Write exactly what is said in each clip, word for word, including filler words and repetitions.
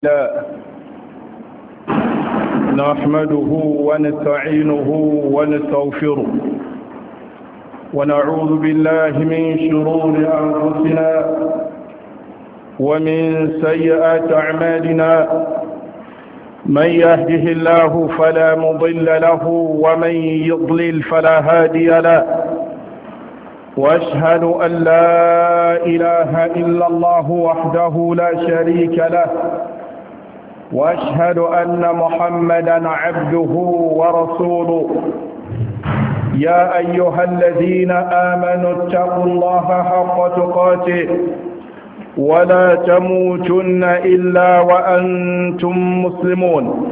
نحمده ونستعينه ونستغفره ونعوذ بالله من شرور أنفسنا ومن سيئات أعمالنا. من يهده الله فلا مضل له ومن يضلل فلا هادي له، وأشهد أن لا إله إلا الله وحده لا شريك له، وأشهد أن محمدا عبده ورسوله. يا أيها الذين آمنوا اتقوا الله حق تقاته ولا تموتن إلا وأنتم مسلمون.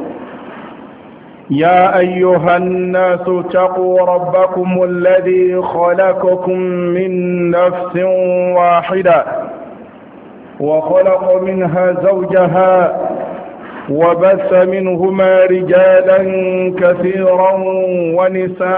يا أيها الناس اتقوا ربكم الذي خلقكم من نفس واحدة وخلق منها زوجها وبث منهما رجالا كثيرا ونساء،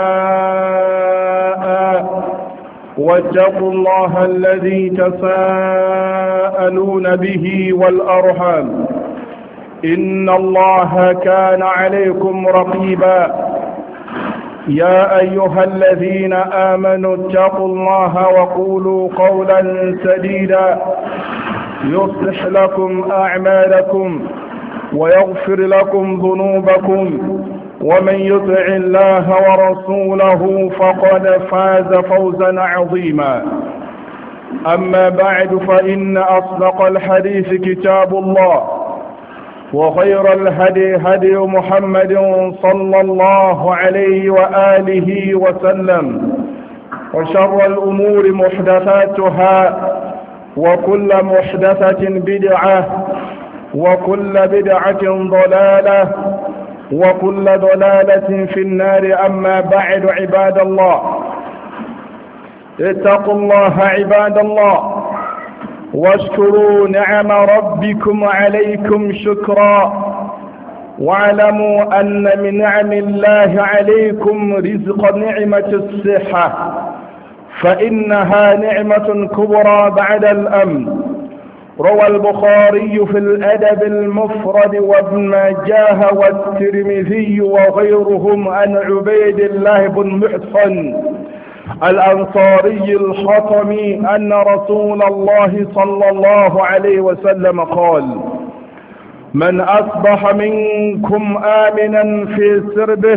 واتقوا الله الذي تساءلون به والأرحام إن الله كان عليكم رقيبا. يا أيها الذين آمنوا اتقوا الله وقولوا قولا سديدا يصلح لكم أعمالكم ويغفر لكم ذنوبكم، ومن يطع الله ورسوله فقد فاز فوزا عظيما. أما بعد، فإن أصدق الحديث كتاب الله، وخير الهدي هدي محمد صلى الله عليه وآله وسلم، وشر الأمور محدثاتها، وكل محدثة بدعة، وكل بدعة ضلالة، وكل ضلالة في النار. أما بعد، عباد الله، اتقوا الله عباد الله، واشكروا نعم ربكم عليكم شكرا، واعلموا أن من نعم الله عليكم رزق نعمة الصحة، فإنها نعمة كبرى بعد الأمن. روى البخاري في الأدب المفرد وابن ماجه والترمذي وغيرهم عن عبيد الله بن محصن الأنصاري الحطمي أن رسول الله صلى الله عليه وسلم قال: من أصبح منكم آمنا في سربه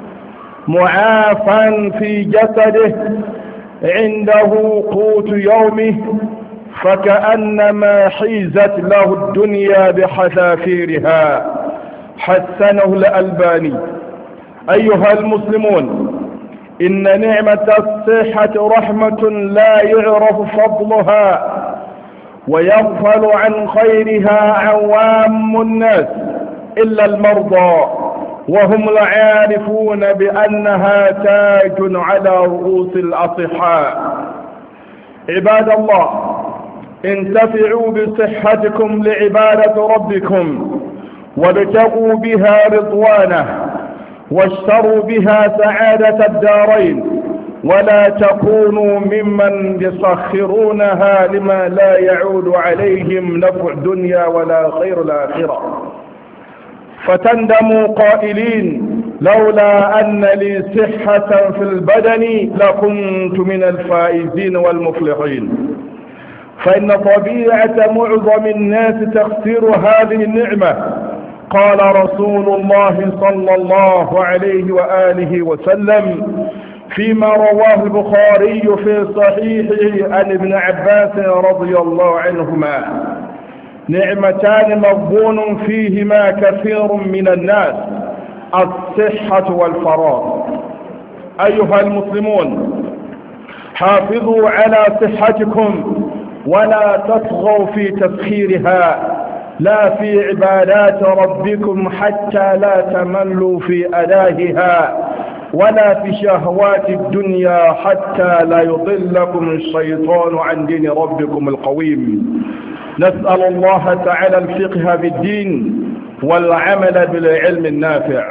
معافا في جسده عنده قوت يومه فكأنما حيزت له الدنيا بحذافيرها. حسنه الألباني. أيها المسلمون، إن نعمة الصحة رحمة لا يعرف فضلها ويغفل عن خيرها عوام الناس إلا المرضى، وهم العارفون بأنها تاج على رؤوس الأصحاء. عباد الله، انتفعوا بصحتكم لعبادة ربكم، وابتغوا بها رضوانه، واشتروا بها سعادة الدارين، ولا تكونوا ممن يسخرونها لما لا يعود عليهم نفع الدنيا ولا خير الآخرة، فتندموا قائلين: لولا أن لي صحة في البدن لكنت من الفائزين والمفلحين. فإن طبيعة معظم الناس تخسر هذه النعمة. قال رسول الله صلى الله عليه وآله وسلم فيما رواه البخاري في صحيحه عن ابن عباس رضي الله عنهما: نعمتان مغبون فيهما كثير من الناس، الصحة والفراغ. أيها المسلمون، حافظوا على صحتكم ولا تطغوا في تسخيرها، لا في عبادات ربكم حتى لا تملوا في أدائها، ولا في شهوات الدنيا حتى لا يضلكم الشيطان عن دين ربكم القويم. نسأل الله تعالى الفقه بالدين والعمل بالعلم النافع.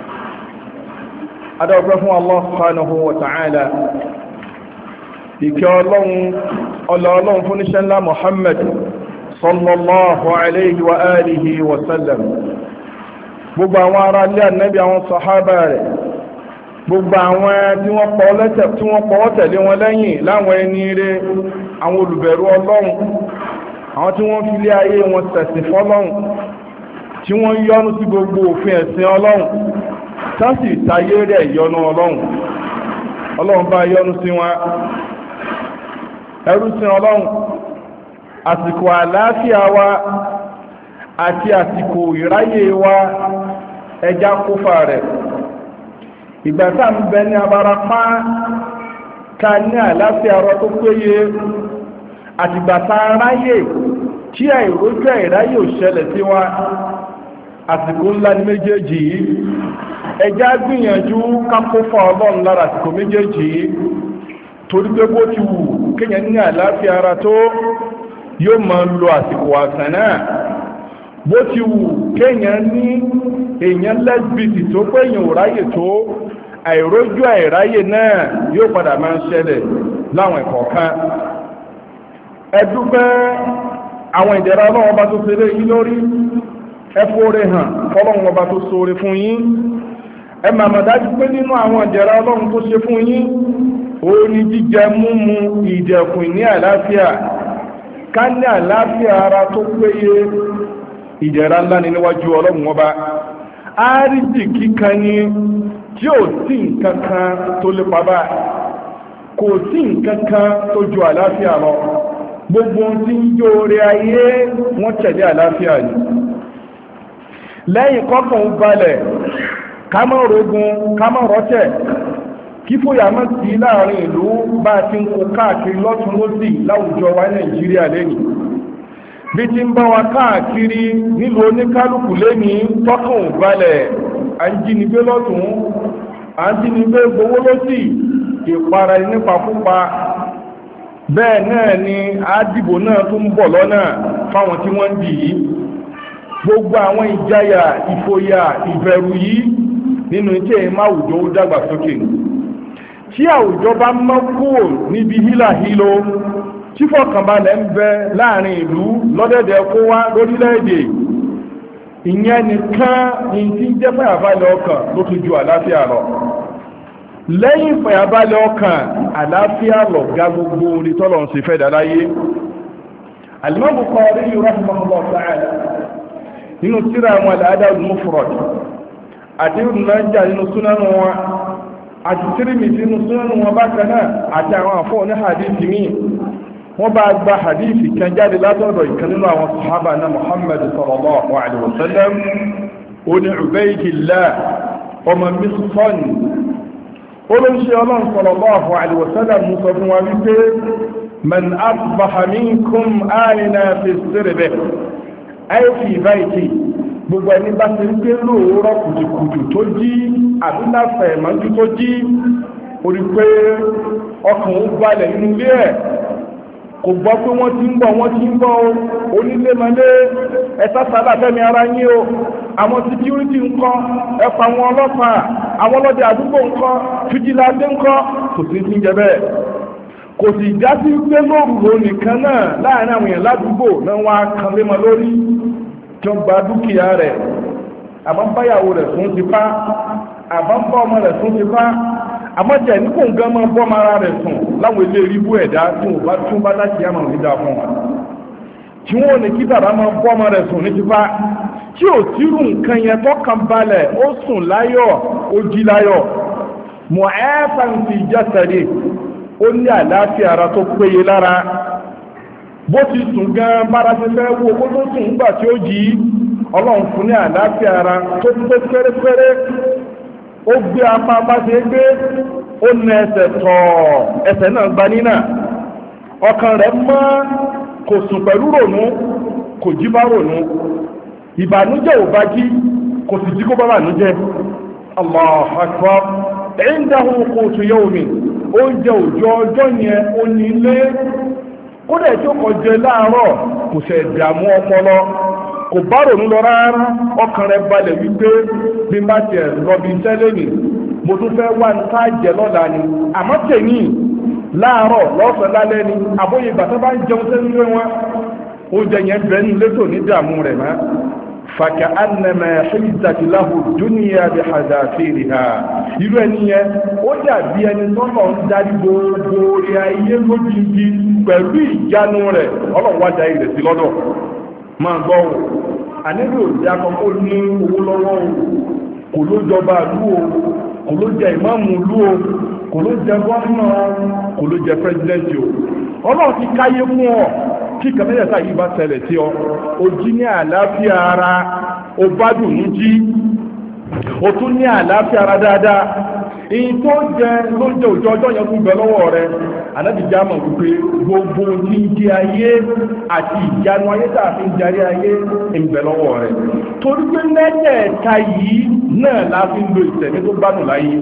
أدعوكم الله سبحانه وتعالى ìkẹ́ ọlọ́run ọlọ́run fún níṣẹ́ ńlá Muhammad sallallahu alayhi wa alihi wa sallam. Gbogbo àwọn ará ilé Ànábì, àwọn sàhábà rẹ̀, gbogbo àwọn tí wọ́n pọ̀ tẹ̀lé wọn lẹ́yìn láwọn ẹni rere, àwọn olùbẹ̀rù Ọlọ́run, àwọn tí wọ́n fi lé ayé wọn ṣẹ̀sìn fọ́lọ́run, tí wọ́n yọ́nú sí gbogbo òfin ẹ̀sìn Ọlọ́run, tásì tayé rẹ̀ yọ́nú Ọlọ́run. Ọlọ́run bá yọ́nú sí wọn. Ẹrú sí Ọlọ́run, àsìkò àlàáfíà wa àti àsìkò ìráyè wa ẹja kófà rẹ̀. Ìgbà tá ń bẹ ní abarapá ká ní àlàáfíà ọ̀rọ̀ tó péye, àtìgbà tá ráyè tí àìrójú àìráyè ò ṣẹlẹ̀ sí wa, àsìkò ńlá ní méjèèjì yìí. Ẹja gbìyànjú ká kófà Ọlọ́run lára àsìkò méjèèjì yìí, torí pé bó ti wù kéèyàn ní àlàáfíà ara tó yóò máa lo àsìkò àsàn náà, bó ti wù kéèyàn ní èèyàn lẹ́sbìtì tó pé èèyàn ò ráyè tó, àìrójú àìráyè náà yóò padà máa ń ṣẹlẹ̀ láwọn ẹ̀kọ́ kan. Ẹ dúpẹ́ àwọn ìdẹ̀ra Ọlọ́run ọba tó ṣe lé yín lórí, ẹ fóore hàn fọ́lọ́run ọba tó ṣoore fún yín. Ẹ màmá dájú pé nínú àwọn ìdẹ̀ra Ọlọ́run tó ṣe fún yín, ó ní jíjẹ múmu ìdẹ̀kùn ní àlàáfíà. Ká ní àlàáfíà ara tó péye, ìdẹ̀ra ńlá ni níwájú Ọlọ́run ọba. Àríjì kíkan ni tí ò sí nǹkan kan tó lépa bá, kò sí nǹkan kan tó ju àlàáfíà lọ. Gbogbo tí ń jó orí ayé wọ́n tẹ̀lé àlàáfíà ni. Lẹ́yìn kọ́kàn balẹ̀, ká má rogun, ká má rọ́tẹ̀, kí fòyà má sí láàrin ìlú bá ti ń kó káàkiri lọ́tún lósì láwùjọ wa Nàìjíríà lẹ́yìn. Bí ti ń bá wa káàkiri nílùú oníkálùkù lẹ́yìn tọ́kàn balẹ̀, à ń jínigbé lọ́tún, à ń jínigbé gbowó lósì, ìpara nípa púpa. Bẹ́ẹ̀ náà ni àdìbò náà tó ń bọ̀ lọ́nà fáwọn tí wọ́n ń dì yìí. Gbogbo àwọn ìjáyà, ìfòyà, ìbẹ̀rù yìí nínú iṣẹ́ ìmáwùjọ ó dàgbàsókè. Tí àwùjọ bá mọ́ kúrò níbi hílàhílo, tí fọkànbalẹ̀ ń bẹ láàrin ìlú lọ́dẹ̀dẹ̀ kó wá lórílẹ̀-èdè, ìyẹn nìkan ní tí ń jẹ́ fàyàbalẹ̀ ọkàn ló tún ju àlàáfíà lọ. Lẹ́yìn fàyàbalẹ̀ ọkàn, àlàáfíà lọ ga gbogbo orí tọ́lọ̀ ń ṣe fẹ́ dáláyé. Al-Imam Bukhari rahimahullah ta'ala nínú tírà àwọn al-Adab al-Mufrad àti ìrùnájà nínú súnánù wọn àti Tirmidhi nínú súnánù wọn bákan náà àti àwọn àfọ́ ní hadithi míì, wọ́n bá gba hadithi kan jáde látọ̀dọ̀ ìkan nínú àwọn sàhábà náà Muhammad sallallahu alaihi wasallam, ó ní Ubaydillah ọmọ Misfan, olóńṣe Ọlọ́run sallallahu alaihi wasallam mú sọ fún wa wípé man asbaha minkum amina fi sirbihi ay fi bayti, gbogbo ẹni bá ti ń gbé lóòrọ̀ kùtùkùtù tó jí àbíláfẹ̀ ìmọ̀jú tó jí, orí pé ọkàn ó balẹ̀ nínú ilé ẹ̀, kò gbọ́ pé wọ́n ti ń bọ̀ wọ́n ti ń bọ̀ onílé mọ́lé ẹ̀sá sábà fẹ́mi ara yín o, àwọn security ńkọ́, ẹ̀fà àwọn ọlọ́pàá, àwọn ọlọ́dẹ àdúgbò ńkọ́, fìjìláńdé ńkọ́, kò sí ti ń jẹ bẹ́ẹ̀. Kò sì já sí pé lóòrùn nìkan náà láàrin àwọn èèyàn ládùúgbò náà wá kan lé mọ́ lórí tí ó gba dúkìá rẹ̀, àbá ń báyàwó rẹ̀ fún ti pa, àbá ń bá ọmọ rẹ̀ fún ti pa, àmọ́ jẹ́ ní kò ń gán mọ́ bọ́ mara rẹ̀ sùn láwọn ilé ríbú ẹ̀dá tí wọ́n bá tún bá láti yàmà nídà fún wọn, tí wọ́n ní kí bàbá máa bọ́ ọmọ rẹ̀ sùn ní ti pa, tí ò tírù nǹkan yẹn tọ́kàn balẹ̀, ó sùn láyọ̀, ó jí láyọ̀, mọ̀ ẹ́ fàǹtì jẹ́sẹ̀lẹ̀, ó ní àlàáfíà ara tó péye lára. Bó ti sùn gan bára ti fẹ́ wo kó tó sùn nígbà tí ó jí, Ọlọ́run fún ní àlàáfíà ara tó pé pérépéré, ó gbé apá bá ṣe gbé, ó nà ẹsẹ̀ tọ̀, ẹsẹ̀ náà gba nínà, ọkàn rẹ̀ mọ́, kò sùn pẹ̀lú rònú, kò jí bá rònú, ìbànújẹ́ ò bá jí, kò sì jí kó bá bànújẹ́. Allahu Akbar. Indahu qutu yawmin, oúnjẹ òjò ọjọ́ yẹn ó ní ilé, kódà tí ó kọ̀ jẹ láàárọ̀ kò ṣe ìdààmú ọpọlọ, kò bá rònú lọ rárá, ọkàn rẹ̀ balẹ̀ wípé bí má tiẹ̀ lọ bí iṣẹ́ lónìí, mo tún fẹ́ wá ní káàjẹ lọ́la ni, àmọ́ tèmi láàárọ̀ lọ́sàn lálẹ́ ni, àbóyè bàtà bá ń jẹun sẹ́nu lé wọn, oúnjẹ yẹn bẹ́ẹ̀ ní létò ní dààmú rẹ̀ mọ́ fàkà ánàmà ṣíìsàtì láhù dúníyà bí hàzàfèrè ha irú ẹni yẹn ó dàbí ẹni tọ́lọ̀ ń darí gbogbo orí ayé lójijì pẹ̀lú ìjánu rẹ̀ ọlọ́wọ́dà ilẹ̀ sí lọ́dọ̀ máa gbọ́ ò àníbi òjì akọ́kọ́ ní owó lọ́wọ́ ò kò ló jọba ìlú o kò ló jẹ ìmáàmù ìlú o kò ló jẹ gọ́ọ̀nà kò ló jẹ pẹ́sidẹ́ntì o ọlọ́run ti káyé fún ọ kí kàmẹ́yẹ̀sá yìí bá ṣẹlẹ̀ sí ọ o jí ní àlàáfíà ara o bá dùn ún jí o tún ní àlàáfíà ara dáadáa èyí tó jẹ ló jẹ òjò ọjọ́ yẹn fún bẹ lọ́wọ́ rẹ anábìjá mọ̀ wípé gbogbo ní jí ayé àti ìjánu ayé tá a fi ń jarí ayé ń bẹ lọ́wọ́ rẹ torí pé mẹ́tẹ̀ẹ̀ta yìí náà la fi ń lo ìtẹ̀mí tó gbádùn láyé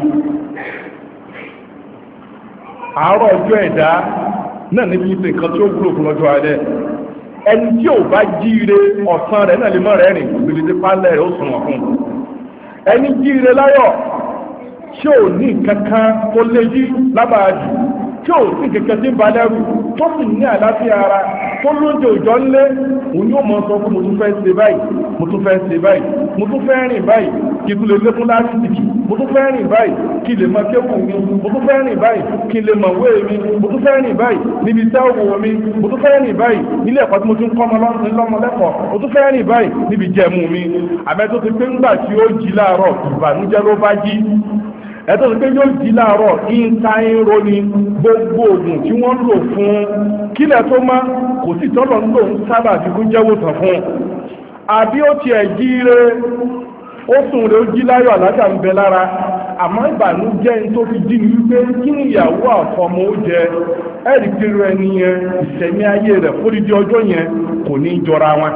àárọ̀ ọjọ́ ẹ̀dá náà ní fi ṣe nǹkan tí ó wúlò fún ọjọ́ alẹ́ ẹni tí ò bá jíire ọ̀sán rẹ̀ náà lè mọ́ rẹ̀ rìn gbèlè tí pálẹ̀ rẹ̀ ó sùn wọ̀n fún ẹni jíire láyọ̀ tí ò ní kankan tó léjì lábàájì tí ò sí kẹ̀kẹ́ tí ń ba lẹ́rù tó sì ní àlàáfíà ara tó lóúnjẹ òjò ńlé òun yóò mọ sọ fún mo tún fẹ́ ṣe báyìí mo tún fẹ́ ṣe báyìí mo tún fẹ́ rìn báyìí kí n tún lè lékún lásìkò mo tún fẹ́ rìn báyìí kí lè mọ kéwù mi mo tún fẹ́ rìn báyìí kí lè mọ wé mi mo tún fẹ́ rìn báyìí níbi iṣẹ́ òwò mi mo tún fẹ́ rìn báyìí nílé ẹ̀kọ́ tí mo tún kọ́ ọmọ lọ́mọ lẹ́kọ̀ọ́ mo tún fẹ́ rìn báyìí níbi jẹ̀mú mi àbẹ́ tó ti pé ńgbà tí ó jí láàárọ̀ ìbànújẹ́ ló bá jí ẹ̀tọ́ sí pé yóò jí láàárọ̀ ìta ìró ni gbogbo oògùn tí wọ́n lò fún kílẹ̀ tó má kò sí tọ́lọ̀ ń lò ń sábà fi kú jẹ́wòsàn fún àbí ó ti ẹ̀ jí rẹ̀ ó sùn rẹ̀ ó jí láyọ̀ àlájà ń bẹ lára àmọ́ ìbànújẹ́ ń tó fi jí ní wípé kí ni ìyàwó àfọmọ ó jẹ ẹ̀rí kiri ẹni yẹn ìṣẹ̀mí ayé rẹ̀ fódìdí ọjọ́ yẹn kò ní jọra wọn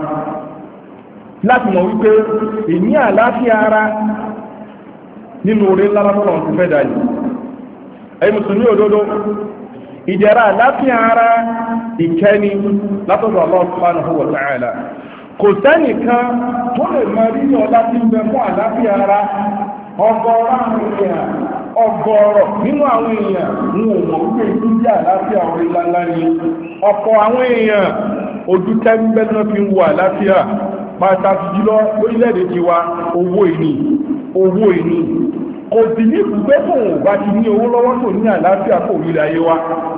láti mọ̀ wípé ìní àlàáfíà ara nínú orí ńlá látọ̀lọ̀ ti fẹ́ dáyì ẹ̀yí mùsùlùmí òdodo ìdẹ̀ra àlàáfíà ara ìkẹni látọ̀lọ̀ Allah subhanahu wa ta'ala kò sẹ́nìkan tó lè mọ rí ọlá tí ń bẹ fún àlàáfíà ara ọgọ́rọ̀ àwọn èèyàn ọgọ́rọ̀ nínú àwọn èèyàn ní òmò wípé tí jẹ́ àlàáfíà orí ńlá ni ọ̀pọ̀ àwọn èèyàn ojú tẹ́gbẹ́ náà fi ń wo àlàáfíà pàtàkì jùlọ orílẹ̀-èdè tiwa owó ìní owó ìní kò sì ní ìpùgbé fún òun bá ti ní owó lọ́wọ́ tó ní àlàáfíà kò rí ayé wa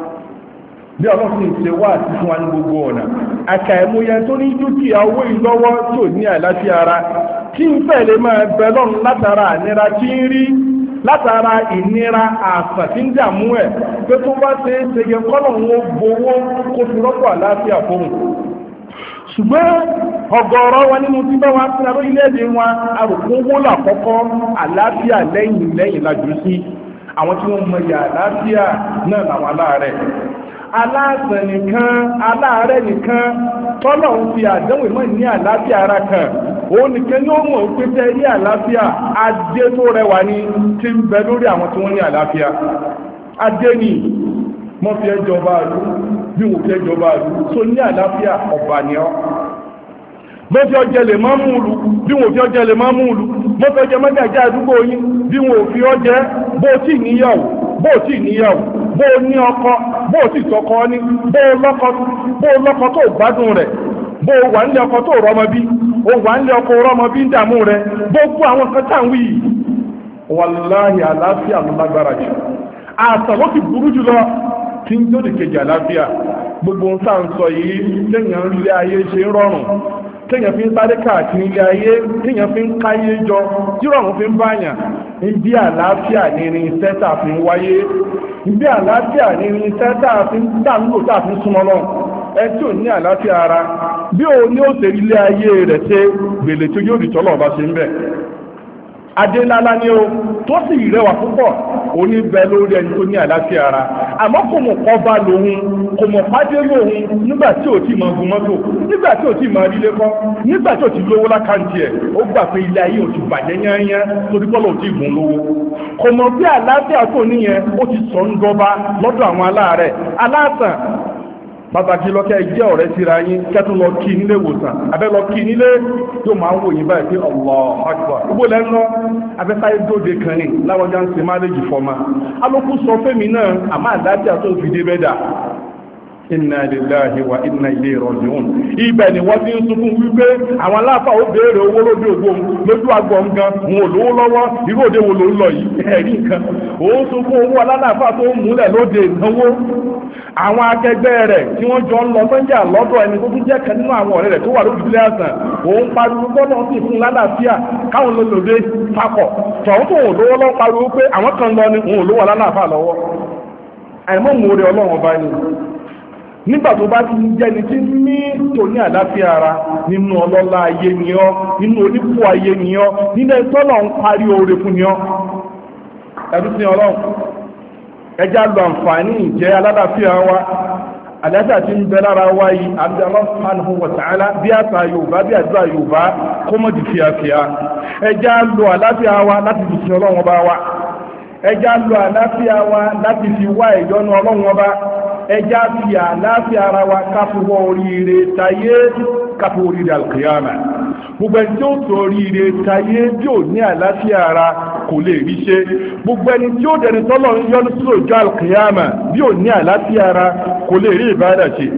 bí ọlọ́sìn ṣe wá àti fún wa ní gbogbo ọ̀nà àkà ẹ̀múyẹ tó ní dúkìá owó ìlọ́wọ́ tó ní àlàáfíà ara kí n fẹ́ máa bẹ lọ́run látara ànira tí ń rí látara ìnira àsàn tí ń dààmú ẹ̀ pé tó bá ṣe é ṣe yẹ kọ́lọ̀run ó gbowó kó fi rọ́pò àlàáfíà fóun ṣùgbọ́n ọ̀gọ̀ọ̀rọ̀ wa nínú tí bá wọn fún orílẹ̀-èdè wọn arùkún owó làkọ́kọ́ àlàáfíà lẹ́yìn lẹ́yìn lájú sí àwọn tí wọ́n mọ ìyà àlàáfíà náà làwọn aláàrẹ̀ aláàsàn nìkan aláàrẹ̀ nìkan tọ́lọ̀ ń fi àdánwò mọ́ ní àlàáfíà ara kan òun nìkan ni ó mọ̀ pé tẹ́ rí àlàáfíà adé tó rẹwà ní tí ń bẹ lórí àwọn tí wọ́n ní àlàáfíà adé ni mọ́ fi ẹjọba àlú bí wò fi ẹjọba àlú tó ní àlàáfíà ọ̀bà ni ọ́ mọ́ fi ọjẹ́ lè máa mú ìlú bí wò fi ọjẹ́ lè máa mú ìlú mọ́ fi ọjẹ́ mọ́gàjá àdúgbò yín bí wò fi ọjẹ́ bó tí níyàwó bó tí níyàwó bó ní ọkọ bó tí tọkọ ní bó lọ́kọ tó gbádùn rẹ̀ bó wà nílé ọkọ tó rọmọ bí ó wà nílé ọkọ rọmọ bí ń dààmú rẹ̀ gbogbo àwọn kan tá ń wí wàláhì àlàáfíà ló lágbára jù àtàwọn ó ti burú jùlọ tí ń tó dìkejì àlàáfíà gbogbo ń sáà ń sọ yìí téèyàn ilé ayé ṣe ń rọrùn téèyàn fi ń sáré káàkiri ilé ayé téèyàn fi ń káyé jọ tí rọrùn fi ń báyàn ibi àlàáfíà ní irinṣẹ́ tá a fi ń wáyé ibi àlàáfíà ní irinṣẹ́ tá a fi ń dà ń lò tá a fi ń súnmọ́ lọ ẹ tí ò ní àlàáfíà ara bí o ní ó ṣe ilé ayé rẹ̀ ṣe gbèlè tó yóò rí tọ́lọ̀ ọba ṣe ń bẹ̀ adélálá ni ó tó sì rẹwà púpọ̀ òní bẹ lórí ẹni tó ní àlàáfíà ara àmọ́ kò mọ̀ kọ́ bá lòun kò mọ̀ pàdé lòun nígbà tí ò tí mọ gun mọ́tò nígbà tí ò tí mọ rílé kọ́ nígbà tí ò tí lówó lákàntì ẹ̀ ó gbà pé ilé ayé ò ti bàjẹ́ yányán torí pọ́lọ̀ ò tí gùn lówó kò mọ̀ bí àlàáfíà tó níyẹn ó ti sọ ń dọ́ba lọ́dọ̀ àwọn aláàárẹ̀ aláàtàn pàtàkì lọ́kẹ́ jẹ́ ọ̀rẹ́ síra yín kẹ́tún lọ kí nílé ìwòsàn abẹ́ lọ kí nílé yóò máa ń wò yín báyìí pé Allahu Akbar gbogbo lẹ́nu abẹ́sáyé dóde kan ní láwọn jáǹsì máréjì fọ́mà alókù sọ fẹ́mi náà àmọ́ àdájá tó fi dé bẹ́dà inna lillahi wa inna ilayhi raji'un. Ibẹ̀ ni wọ́n ti ń sunkún wípé àwọn aláàfà ó béèrè owó lójú ògbó lójú àgbọ̀ nǹkan wọn ò lówó lọ́wọ́ irú òde wo ló ń lọ yìí ẹ̀rí nǹkan òun sunkún owó aláàfà tó ń múlẹ̀ lóde ìnáwó. Àwọn akẹgbẹ́ rẹ̀ tí wọ́n jọ ń lọ sọ́jà lọ́dọ̀ ẹni tó tún jẹ́ kan nínú àwọn ọ̀rẹ́ rẹ̀ tó wà lójú ilé àsàn òun pariwo gbọ́dọ̀ sì fún lálàáfíà káwọn lòlòdé papọ̀ tọ̀hún tó òun lówó lọ́wọ́ pariwo pé àwọn kan lọ ni òun lówó aláàfà lọ́wọ́ àìmọ́ mòore ọlọ́run bá ní nígbà tó bá ti ń jẹ́ni tí ní tò ní àláfíà ara nínú ọlọ́lá ayé ni ọ́ nínú onípò ayé ni ọ́ nínú ẹ̀tọ́lọ̀ ń parí oore fún ni ọ́ ẹ̀rú sí ọlọ́run ẹjá lọ àǹfààní ìjẹ́ alálàáfíà wa àdájá tí ń bẹ lára wa yìí àbí Allah subhanahu wa ta'ala bí àṣà Yorùbá bí àdúrà Yorùbá kó mọ́ di fíafíà ẹjá lọ àláfíà wa láti fi sin ọlọ́run ọba wa ẹjá lọ àláfíà wa láti fi wá ìyọ́nú ọlọ́run ọba ẹjá fi àláfíà ara wa káfíwọ́ oríire tayé káfíwọ́ oríire alkiyama gbogbo ẹni tí ó sọ oríire tayé tí ò ní àláfíà ara kò lè rí ṣe gbogbo ẹni tí ó dẹni tọ́lọ̀ ń yọ́nú sí òjò alkiyama bí ò ní àláfíà ara kò lè rí ìbádà ṣe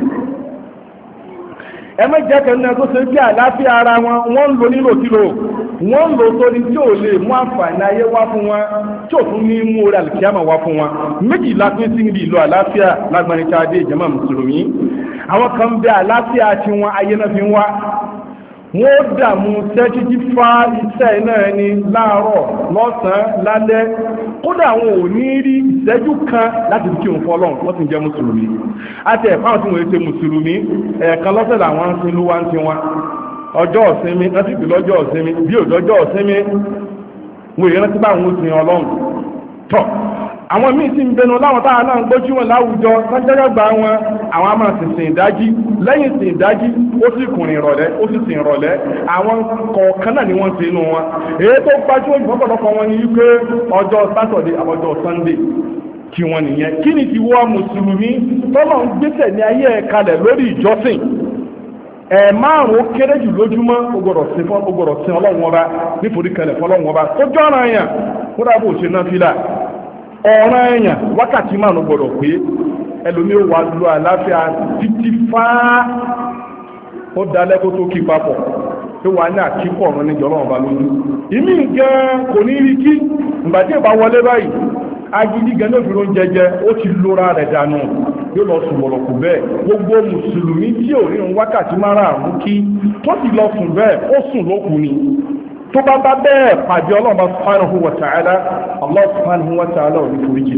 ẹmẹ́jẹ́ kẹ́nà tó ṣe bí àláfíà ara wọn wọ́n ń lò nílòkílò wọ́n ń lò sórí tí ò lè mú àǹfààní ayé wá fún wọn tí ò tún ní mú orí alìkíyàmà wá fún wọn méjì lápín sí ibi ìlú àláfíà lágbàrin káàdé ìjẹ́mà mùsùlùmí àwọn kan bẹ àláfíà tí wọn ayé náà fi ń wá wọ́n dàmú tẹ́títí fá iṣẹ́ iná ẹni láàárọ̀ lọ́sàn-án lálẹ́ kódà àwọn ò ní rí ìṣẹ́jú kan láti fi kírun fọ́lọ́n wọ́n ti jẹ́ mùsùlùmí àti ẹ̀fáwọn tí wọ́n ṣe mùsùlùmí ẹ̀ẹ̀kan lọ́sẹ̀ làwọn ń sin lúwa ń ti wọn ọjọ́ ọ̀sinmi láti fi lọ́jọ́ ọ̀sinmi bí òjọ́jọ́ ọ̀sinmi wọ́n èèyàn ti bá àwọn òsìn ọlọ́run tọ́ àwọn míì sì ń bẹnu láwọn táwọn náà ń gbójú wọn láwùjọ lọ́jọ́gbà wọn àwọn àmà sì sìn ìdájí lẹ́yìn sìn ìdájí ó sì kùnrin ìrọ̀lẹ́ ó sì sìn ìrọ̀lẹ́ àwọn kọ̀ọ̀kan náà ni wọ́n ti inú wọn èyí tó gbájú ìfọ́pọ̀lọpọ̀ wọn ni wípé ọjọ́ sátọ̀dé àbọ̀jọ́ sànńdé kí wọ́n nìyẹn kí ni ti wọ́ mùsùlùmí tọ́lọ̀ ń gbésẹ̀ ní ayé ẹ̀ kalẹ̀ lórí ìjọsìn ẹ̀ márùn-ún kéré jù lójúmọ́ ogbọ̀rọ̀ sí fún ogbọ̀rọ̀ sí ọlọ́run ọba nítorí kalẹ̀ fọlọ́run ọba tó jọ́ra yàn kódà bó ṣe náà fílà ọ̀ràn èèyàn wákàtí márùn gbọ́dọ̀ pé ẹlòmí ó wà lọ àláfíà títí fáá ó dalẹ́ kó tó kí papọ̀ tó wà ní àkíkọ̀ ọ̀run ní jọlọ́run ọba lójú ìmí gan kò ní rí kí ìgbà tí ìbá wọlé báyìí agídí gan ló fi rón jẹjẹ ó ti lóra rẹ̀ dànù yóò lọ sùn wọ̀lọ̀kù bẹ́ẹ̀ gbogbo mùsùlùmí tí ò rí wákàtí márùn kí tó sì lọ sùn bẹ́ẹ̀ ó sùn lókù ni tó bá bá bẹ́ẹ̀ pàdé ọlọ́ọ̀bá subhanahu wa ta'ala Allah subhanahu wa ta'ala ò ní foríjì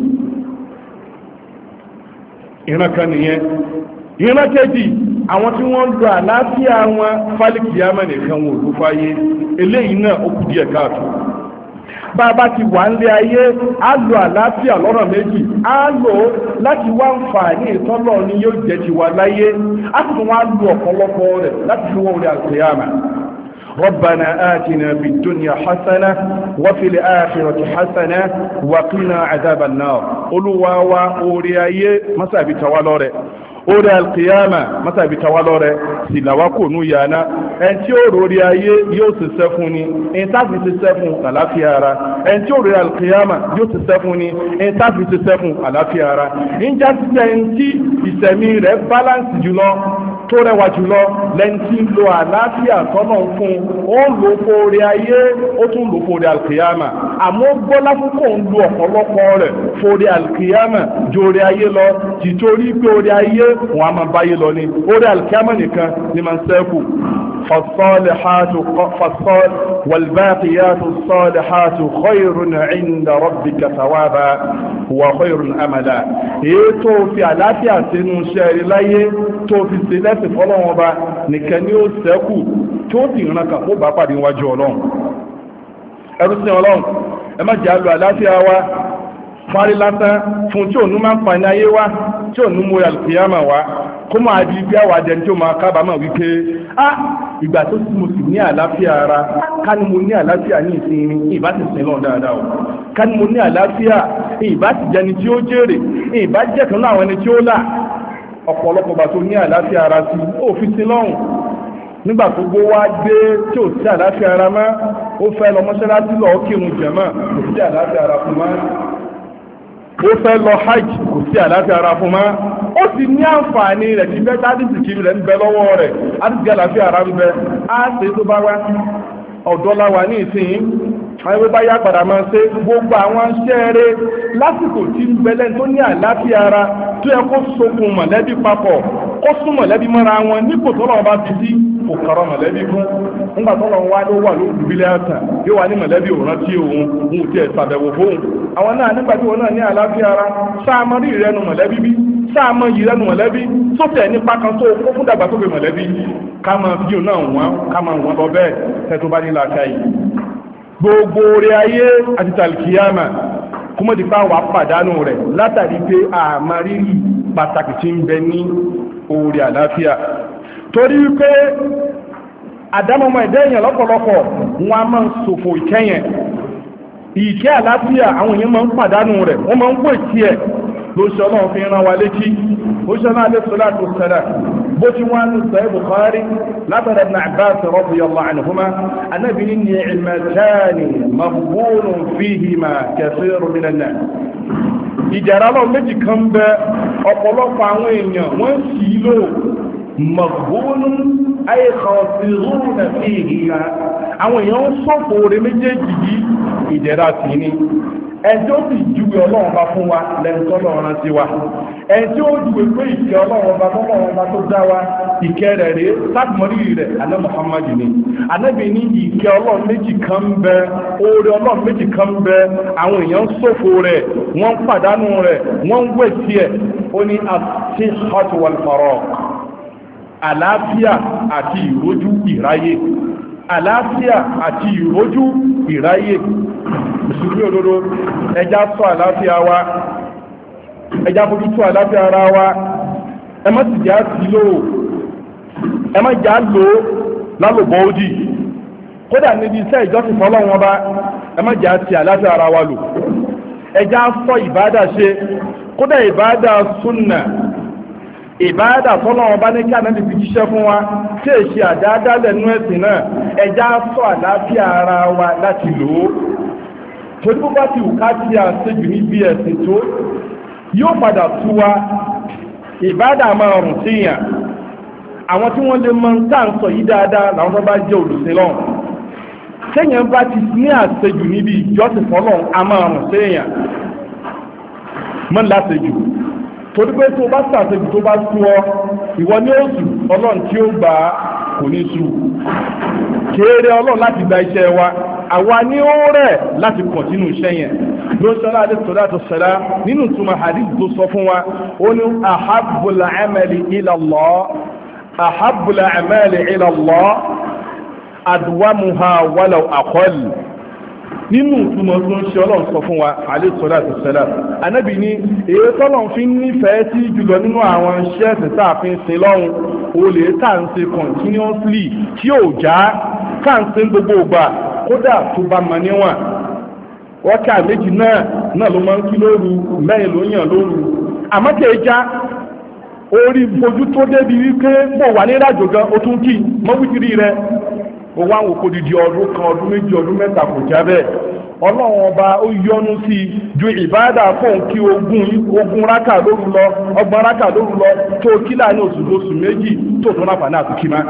ìran kan nìyẹn ìran kejì àwọn tí wọ́n lo àlàáfíà wọn fálíkìyàmẹ́ nìkan wọn ò ló fáyé eléyìí náà ó kù díẹ̀ káàtó bá a bá ti wà ń lé ayé á lo àlàáfíà lọ́nà méjì á lò ó láti wá ń fà ní ìtọ́lọ̀ ni yóò jẹ́ ti wà láyé á sì tún wá lo ọ̀pọ̀lọpọ̀ rẹ̀ láti fi wọ́n orí àlùkìyàmà ربنا آتنا في الدنيا حسنة وفي الآخرة حسنة وقنا عذاب النار قلوا وأورياي مسا بتوالوري orí alkiyama mọ́sá ibi tawálọ́ rẹ̀ sì làwákò ní ìyànà ẹn tí ó rórí ayé yóò sì sẹ́fún ni ẹn tàbí ti sẹ́fún àláfíà ara ẹn tí ó rórí alkiyama yóò sì sẹ́fún ni ẹn tàbí ti sẹ́fún àláfíà ara níjà títẹ̀ ẹn tí ìsẹ̀mí rẹ̀ balance jùlọ tó rẹwà jùlọ lẹ́n tí ń lo àláfíà tọ́nà fún ó ń lò fórí ayé ó tún lò fórí alkiyama àmọ́ gbọ́lá fún kò ń lo ọ̀pọ̀lọpọ̀ rẹ̀ fórí alkiyama jórí ayé lọ tìtorí pé orí ayé wọn a máa báyé lọ ní orí alkiyama nìkan ni máa ń sẹ́kù فالصالحات فالصال والباقيات الصالحات خير عند ربك ثوابا وخير املا èyí tó fi àlàáfíà sínú iṣẹ́ rí láyé tó fi ṣe lẹ́sì fọ́lọ́wọ́n bá nìkan ni ó sẹ́kù tó sì ràn kà ó bá pàdé wájú ọlọ́run ẹrú sí ọlọ́run ẹ má jẹ́ àlò àlàáfíà wa fárí lásán fún tí òun máa ń pa ní ayé wa tí òun mú alkiyama wa kó máa di bí àwọn adẹni tí ó máa kábàámọ̀ wípé ah ìgbà tó tí mo sì ní àlàáfíà ara ká ní mo ní àlàáfíà ní ìsinmi ìbá ti sin lọ́n dáadáa o ká ní mo ní àlàáfíà ìbá ti jẹni tí ó jèrè ìbá jẹ́ kan láwọn ẹni tí ó là ọ̀pọ̀lọpọ̀ bá tó ní àlàáfíà ara sí òfin sin lọ́hùn nígbà tó gbó wá dé tí ò sí àlàáfíà ara mọ́ ó fẹ́ lọ mọ́ṣáláṣí lọ kírun jẹ̀mọ́ kò sí àlàáfíà ara fún mọ́ ó fẹ́ lọ hajj kò sí àlàáfíà ara fún ma ó sì ní àǹfààní rẹ̀ tí bẹ́ẹ̀ tádìsì kiri rẹ̀ ń bẹ lọ́wọ́ rẹ̀ á ti di àlàáfíà ara ń bẹ á ṣe tó bá wá ọ̀dọ́ la wà ní ìsìn àwọn ẹgbẹ́ bá yá padà máa ṣe gbogbo àwọn iṣẹ́ rẹ̀ lásìkò tí ń bẹ lẹ́nu tó ní àlàáfíà ara tó yẹ kó sokùn mọ̀lẹ́bí papọ̀ kó sún mọ̀lẹ́bí mọ́ra wọn nípò tó lọ́wọ́ bá fi sí kò kọ̀rọ̀ mọ̀lẹ́bí fún nígbà tó lọ́wọ́ wá ló wà ló dùbílẹ̀ àtàn yóò wá ní mọ̀lẹ́bí òun rántí òun òun ti ẹ̀ ṣàbẹ̀wò fóun àwọn náà nígbà tí wọn náà ní àlàáfíà ara sáàmọ́ rí ìrẹ́nu mọ̀lẹ́bí bí sáàmọ́ yìí rẹ́nu mọ̀lẹ́bí tó tẹ̀ nípa kan tó kó fún dàgbàsókè mọ̀lẹ́bí ká máa fi òun náà wọ́n ká máa wọ́n lọ bẹ́ẹ̀ tẹ́ tó bá ní làákà yìí gbogbo orí ayé àti tàlkìyàmà kúmọ̀dípá wà pàdánù rẹ̀ látàrí pé àmàrírí pàtàkì tí ń bẹ ní orí àlàáfíà torí wípé àdámọ́mọ́ ẹ̀dẹ́ èèyàn lọ́pọ̀lọpọ̀ wọn a máa ń ṣòfò ìkẹyẹn ìkẹ́ àlàáfíà àwọn èèyàn máa ń pàdánù rẹ̀ wọ́n máa ń pè tí ẹ̀ ló ṣe ọlọ́run fi rán wa létí ó ṣe náà lè sọ́lá tó sẹ́lá bó ti wá ní sahih Bukhari látara ibn Abbas radiyallahu anhuma anábì ní ni'matani maghbunun fihima kathirun minan nas ìjàrá lọ méjì kan bẹ ọ̀pọ̀lọpọ̀ àwọn èèyàn wọ́n sì lò maghbunun ay khasiruna fihima àwọn èèyàn ń sọ́fò orí méjèèjì yìí ìjẹ̀rá sí ni ẹjọ́ sì júwe ọlọ́run bá fún wa lẹ́ntọ́ lọ́run sí wa ẹjọ́ ó júwe pé ìkẹ́ ọlọ́run bá tọ́lọ́run bá tó dá wa ìkẹ́ rẹ̀ rẹ̀ sáàtìmọ́rí rẹ̀ alẹ́ Muhammad ni anábì ní ìkẹ́ ọlọ́run méjì kan bẹ oore ọlọ́run méjì kan bẹ àwọn èèyàn ṣòfò rẹ̀ wọ́n pàdánù rẹ̀ wọ́n wẹ̀ sí ẹ̀ ó ní as-sihhatu wal-faragh àlàáfíà àti ìrójú ìráyè àlàáfíà àti ìrójú ìráyè mùsùlùmí òdodo ẹjá sọ àlàáfíà wa ẹjá fojú tó àlàáfíà ara wa ẹ má sì já sí lò ẹ má já lò lálòbọ̀ òdì kódà níbi iṣẹ́ ìjọsìn fọ́lọ́run ọba ẹ má já sí àlàáfíà ara wa lò ẹjá sọ ìbádà ṣe kódà ìbádà súnnà ìbáadà tọ́lọ́wọ́ bá ní kí ànábì fi jíṣẹ́ fún wa tí è ṣe àdáadáa lẹ́nu ẹ̀sìn náà ẹjá sọ àlàáfíà ara wa láti lò ó torí bó bá ti wù ká tí a ṣèjù níbi ẹ̀sìn tó yóò padà tú wa ìbáadà máa rùn síyàn àwọn tí wọ́n lè mọ tá à ń sọ yìí dáadáa làwọn tó bá jẹ́ olùsìn lọ́hùn sẹ́yìn bá ti ní àṣejù níbi ìjọsìn fọ́lọ́hùn a máa rùn síyàn mọ́ láṣejù torí pé tó bá sàṣẹ́jù tó bá sú ọ ìwọ ní oṣù ọlọ́run tí ó gbà á kò ní sú kéré ọlọ́run láti gba iṣẹ́ wa àwa ní ó rẹ̀ láti kọ̀tínú iṣẹ́ yẹn ló sọ́lá adé sọ́lá tó sọ́lá nínú túnmọ̀ hadith tó sọ fún wa ó ní ahabbul amali ila Allah ahabbul amali ila Allah adwamuha walau aqall nínú ìtumọ̀ tó ń ṣe ọlọ́run sọ fún wa alayhi salatu wassalam anábì ní èyí tọ́lọ̀ fi ń nífẹ̀ẹ́ sí jùlọ nínú àwọn iṣẹ́ ẹ̀sìn tá a fi ń sin lọ́run o lè tà ń ṣe continuously tí ò já ká ń sin gbogbo ìgbà kódà tó bá mọ níwọ̀n wákà méjì náà náà ló máa ń kí lóru mẹ́rin ló yàn lóru àmọ́ kì í já orí fojú tó débi wípé bò wà ní ìrìnàjò gan o tún kí mọ́ wítìrí rẹ ó wá ń wò kó didi ọdún kan ọdún méjì ọdún mẹ́ta kò já bẹ́ẹ̀ ọlọ́run ọba ó yọ́nú sí i ju ìbáàdà fóun kí ogún ogún rákà lóru lọ ọgbọ̀n rákà lóru lọ tó kí láàrin oṣù lóṣù méjì tó tó náà fà náà tó kí má.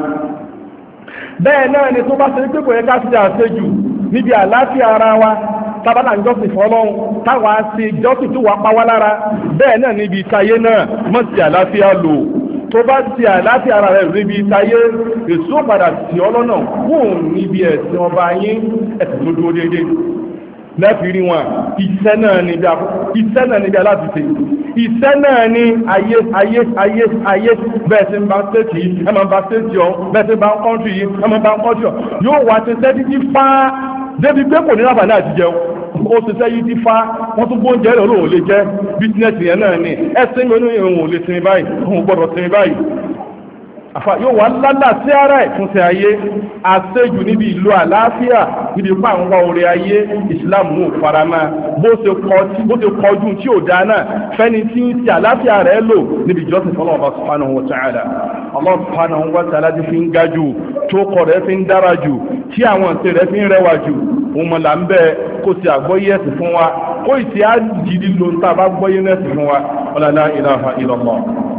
bẹ́ẹ̀ náà ni tó bá ṣe pé kò yẹ ká ṣe àṣejù níbi àlàáfíà ara wa tábàlà ń jọ́sìn fọlọ́run táwa ṣe jọ́sìn tó wà pa wá lára bẹ́ẹ̀ náà níbi ìtayé náà mọ̀ sí àlàáfíà lò tó bá ti àláti ara rẹ̀ rí bí táyé èso padà sí ọlọ́nà kún níbi ẹ̀sìn ọba yín ẹ̀sìn tó dúró déédéé lẹ́fìrí wọn iṣẹ́ náà níbi iṣẹ́ náà níbi aláàtìsẹ́ iṣẹ́ náà ní ayé ayé ayé ayé bẹ́ẹ̀ tí ń bá stéètì yìí ẹ máa ń bá stéètì ọ bẹ́ẹ̀ tí ń bá ń kọ́ńtì yìí ẹ máa ń bá ń kọ́ńtì ọ yóò wá ti sẹ́ẹ̀tì tí fá débi pé kò ní rábà náà ti jẹun ó ti sẹ́ yìí ti fá wọ́n tún gbóúnjẹ rẹ̀ olóhùn lè jẹ́ bísínẹ́sì yẹn náà ni ẹ̀sìn mi oníyẹn òun ò lè sinmi báyìí òun ò gbọ́dọ̀ sinmi báyìí àfà yóò wá lálà sí ara ẹ̀ fún ti ayé àṣejù níbi ìlú àlàáfíà níbi ipá àwọn wá orí ayé ìsìláàmù mú farama bó ṣe kọjú tí ò dáa náà fẹ́ni tí ń ti àlàáfíà rẹ̀ lò níbi ìjọsìn fún Allah subhanahu wa ta'ala Allah subhanahu wa ta'ala ti fi ń ga jù tó kọ rẹ̀ fi ń dára jù tí àwọn ìṣe rẹ̀ fi ń rẹwà jù òun mọ̀ là ń bẹ́ẹ̀ kó ti àgbọ́yé ẹ̀sìn fún wa kó ìtì á jìdí ló ń tàbá gbọ́yé náà sí fún wa la ilaha illallah.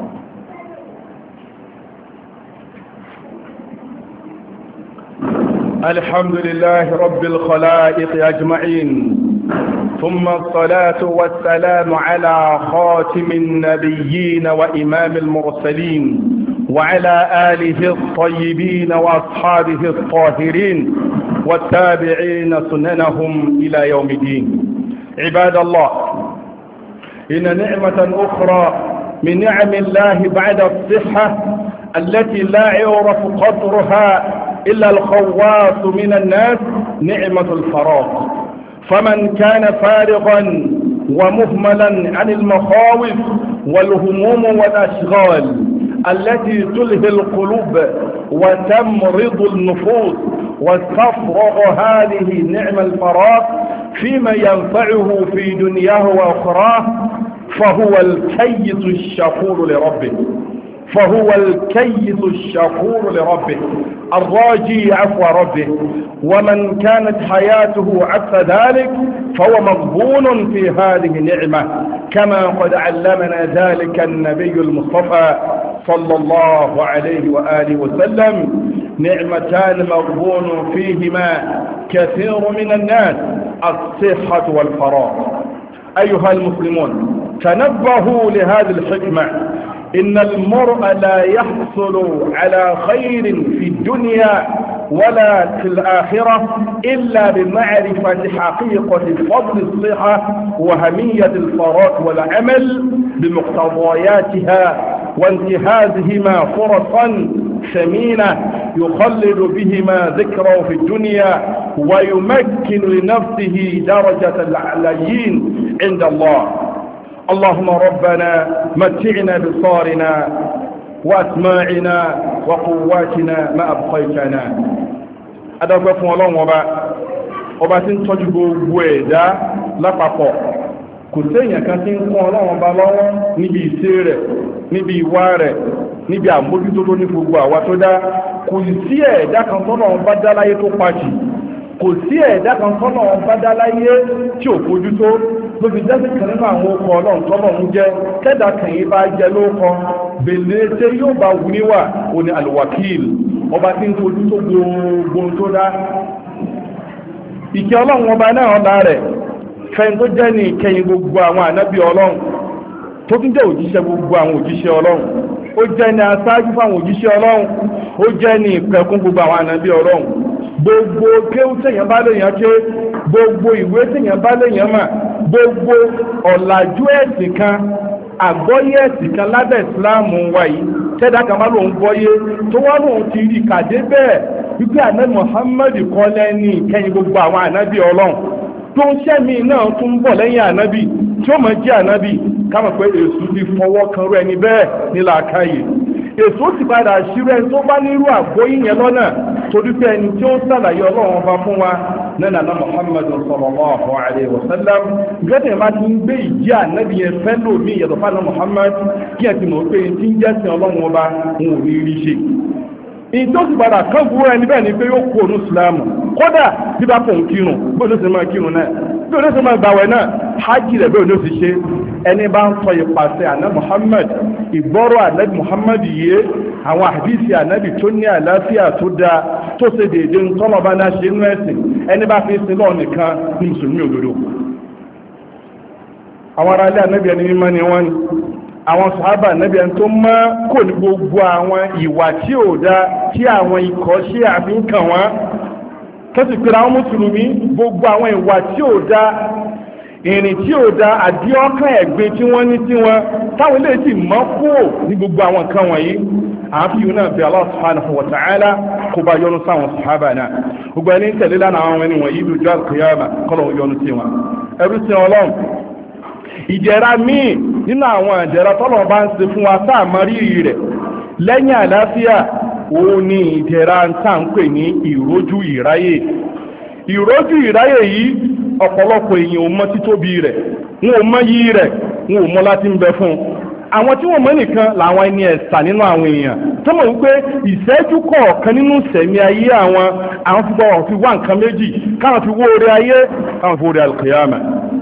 alhamdulillahi rabbil khalaiq ajma'in ثم الصلاة والسلام على خاتم النبيين وإمام المرسلين وعلى آله الطيبين وأصحابه الطاهرين والتابعين سننهم إلى يوم الدين. عباد الله، إن نعمة أخرى من نعم الله بعد الصحة التي لا يعرف قدرها إلا الخواص من الناس نعمة الفراغ. فمن كان فارغا ومهملا عن المخاوف والهموم والأشغال التي تلهي القلوب وتمرض النفوس واستفرغ هذه نعم الفراغ فيما ينفعه في دنياه وأخراه فهو الكيس الشكور لربه فهو الكيس الشكور لربه الراجي عفو ربه. ومن كانت حياته عكس ذلك فهو مغبون في هذه النعمة كما قد علمنا ذلك النبي المصطفى صلى الله عليه وآله وسلم. نعمتان مغبون فيهما كثير من الناس الصحة والفراغ. أيها المسلمون، تنبهوا لهذه الحكمة. إن المرء لا يحصل على خير في الدنيا ولا في الآخرة إلا بمعرفة حقيقة فضل الصحة وأهمية الفراغ والعمل بمقتضياتها وانتهازهما فرصا ثمينة يخلد بهما ذكره في الدنيا ويمكن لنفسه درجة العليين عند الله. اللهم ربنا متعنا بصارنا وأسماعنا وقواتنا ما أبقيتنا. أدعوك فún Ọlọ́run ọba ọba tí ń tọ́jú gbogbo ẹ̀dá lápapọ̀. Kò séèyàn kan tí ń kún Ọlọ́run ọba lọ́wọ́ níbi ìṣe rẹ̀, níbi ìwà rẹ̀, níbi àmójútó tó ní gbogbo àwa tó dá. Kò sí ẹ̀dá kan tọ́lọ́run bá dá láyé tó pàjì. Kò sí ẹ̀dá kan tọ́lọ́run bá dá láyé tí ò fojú tó. Ló fi jẹ́ sí kan nínú àwọn okọ̀ Ọlọ́run tọ́lọ́run jẹ́ kẹ́dà kẹ̀yìn bá jẹ lóókọ bèlè tí yóò bá wù níwà òní alwakil, ọba tí ń fojú tó gbogbo tó dá. Ìkẹ́ Ọlọ́run ọba náà ọ̀la rẹ̀ fẹ́yìn tó jẹ́ ní ìkẹyìn gbogbo àwọn ànábì Ọlọ́run tó tún jẹ́ òjíṣẹ́ gbogbo àwọn òjíṣẹ́ Ọlọ́run. Ó jẹ́ ní aṣáájú fáwọn òjíṣẹ́ Ọlọ́run. Ó jẹ́ ní ìpẹ̀kún gbogbo àwọn ànábì Ọlọ́run. Gbogbo kéwú tèèyàn bá lèèyàn ké, gbogbo ìwé tèèyàn bá lèèyàn mà, gbogbo ọ̀làjú ẹ̀sìn kan, àgbọ́yé ẹ̀sìn kan lábẹ́ ìsìláàmù wa yìí tẹ́dá kan bá lòun gbọ́yé tó wá lòun ti rí kàdé bẹ́ẹ̀ wípé ànábì Muhammad kọ́ lẹ́ni ìkẹyìn gbogbo àwọn ànábì Ọlọ́run tó ń ṣẹ́mi náà tún ń bọ̀ lẹ́yìn ànábì tí ó mọ̀ jẹ́ ànábì kámọ̀ pé èṣù ti fọwọ́ kan rú ẹni bẹ́ẹ̀ nílà káyè. Èṣù ti padà ṣírò ẹni tó bá nírú àgbọ́yé yẹn lọ́nà torí pé ẹni tí ó sàlàyé Ọlọ́run ọba fún wa nana na Muhammad sallallahu alaihi wasallam gẹ́gẹ́ bá ti ń gbé ìjẹ́ ànábì yẹn fẹ́ lómi yàtọ̀ fún àná Muhammad kí ẹ ti mọ̀ pé tí ń jẹ́sìn Ọlọ́run ọba wọn ò ní rí ṣe. Ìjọ sì padà kán fún ẹni bẹ́ẹ̀ ni pé yóò kú òun ìsìlámù kódà bí bá fòun kírun bí òun sì máa kírun náà bí òun sì máa gbàwẹ̀ náà hajj rẹ̀ bí òun sì ṣe. Ẹni bá ń sọ ìpàṣẹ àná Muhammad ìgbọ́rọ̀ ànábì Muhammad yìí àwọn àdìsí ànábì tó ní àlàáfíà tó dáa tó ṣe déédé ń tọ́lọ̀ bá náà ṣe inú ẹ̀sìn ẹni bá fi sin lọ́ọ̀ nìkan ní mùsùlùmí òdodo. Àwọn ará ilé ànábì ẹni mímọ́ ni wọ́n ní àwọn sàhábà ànábì ẹni tó mọ́ kò ní gbogbo àwọn ìwà tí ò dá tí àwọn ikọ̀ ṣe àfihàn wọn kẹ́sì pé àwọn mùsùlùmí gbogbo àwọn ìwà tí ò dá ìrìn tí ò dá àdíọ́kàn ẹ̀gbin tí wọ́n ní tí wọ́n táwọn ilé sì mọ́ kúrò ní gbogbo àwọn nǹkan wọ̀nyí. àáfíì náà bí Allah subhanahu wa ta'ala kó bá yọ́nú sáwọn sàhábà náà gbogbo ẹni tẹ̀lé lánàá àwọn ẹni wọ̀nyí lójú àkìyàmà kọ́lọ̀ yọ́nú sí wọn. ẹrú sí Ọlọ́run, ìjẹ̀ra míì nínú àwọn ìjẹ̀ra tọ́lọ̀ bá ń ṣe fún wa sáà mọ rírì rẹ̀ lẹ́yìn àlàáfíà òun ni ìjẹ̀ra ń tà ń pè ní ìrójú ìráyè. ìrójú ìráyè yìí ọ̀pọ̀lọpọ̀ èèyàn ò mọ títóbi rẹ̀, wọn ò mọ yí rẹ̀, wọn ò mọ láti ń bẹ fún un. Àwọn tí wọ́n mọ̀ nìkan làwọn ẹni ẹ̀sà nínú àwọn èèyàn tó mọ̀ wípé ìṣẹ́jú kọ̀ọ̀kan nínú sẹ̀mí ayé àwọn àwọn fi gbọ́ fi wá nǹkan méjì káwọn fi wó orí ayé káwọn fi wó orí alkiyama.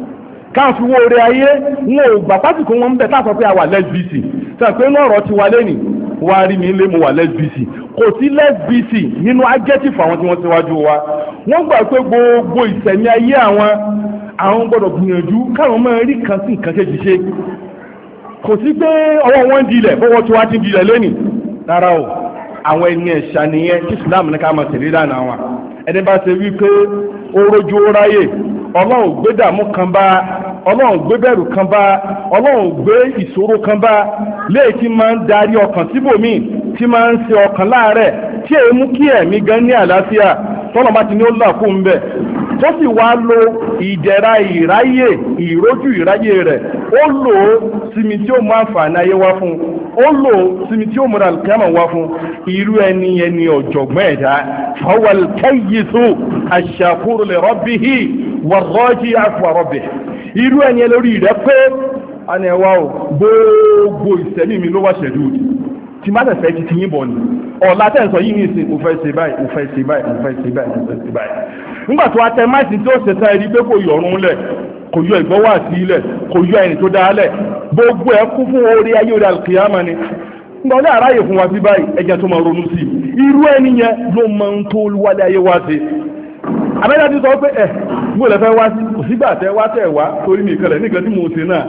káà fi wó orí ayé wọn ò gbà pásìkò wọn ń bẹ̀ táà sọ pé a wà lẹ́sbìsì sọ pé náà ọ̀rọ̀ ti wà lẹ́nì wá rí mi lé mo wà lẹ́sbìsì kò sí lẹ́sbìsì nínú ajẹ́tìfù àwọn tí wọ́n síwájú wa wọ́n gbà pé gbogbo ìsẹ̀mí ayé àwọn àwọn gbọ́dọ̀ gbìyànjú káwọn máa rí kan sí nǹkan kejì ṣe kò sí pé ọwọ́ wọn dilẹ̀ bọ́wọ́ tí wá ti dilẹ̀ lẹ́nì rárá o àwọn ẹni ẹ̀ṣà nìyẹn tí Islam ní ká máa tẹ̀lé lánàá wọn ẹni bá ṣe wí pé ó rójú ó ráyè ọlọ́run gbé dààmú kan bá ọlọ́run gbé bẹ̀rù kan bá ọlọ́run gbé ìṣòro kan bá léè tí máa ń darí ọkàn síbòmíì tí máa ń ṣe ọkàn láàárẹ̀ tí èyí mú kí ẹ̀mí gan ní àlàáfíà tọ́lọ̀ bá ti ní ó là kó ń bẹ̀ tó sì wá lo ìdẹ̀ra ìráyè ìrójú ìráyè rẹ̀ ó lò ó sími tí ó mú àǹfààní ayé wá fún ó lò ó sími tí ó múra alkiyama wá fún irú ẹni ẹni ọ̀jọ̀gbọ́n ẹ̀dá fawal kayyisu ash-shakuru li rabbihi warraji afwa rabbih irú ẹni lórí rẹ̀ pé a ní ẹwà o gbogbo ìsẹ̀mí mi ló wá ṣẹ̀dú tí má tẹ̀fẹ́ ti ti yín bọ̀ ní ọ̀la tẹ́ǹsọ yìí ní ìsìn òfẹ́ ṣe báyìí òfẹ́ ṣe báyìí òfẹ́ ṣe báyìí òfẹ́ ṣe báyìí nígbà tó wá tẹ máìsì tí ó ṣe tán ẹni pé kò yọ ọ̀run lẹ̀ kò yọ ìgbọ́wọ́ àti ilẹ̀ kò yọ ẹni tó dá lẹ̀ gbogbo ẹ̀ kún fún orí ayé orí alkiyama ni nígbà wọlé àráyè fún wa sí báyìí ẹjẹ tó máa ronú sí irú ẹni yẹn ló máa ń tó wálé ayé wá sí abẹ́lá ti sọ pé ẹ̀ gbọ́ lẹ fẹ́ wá sí kò sígbà tẹ́ wá tẹ́ wá torí mi ìkẹlẹ̀ nìkan tí mo ṣe náà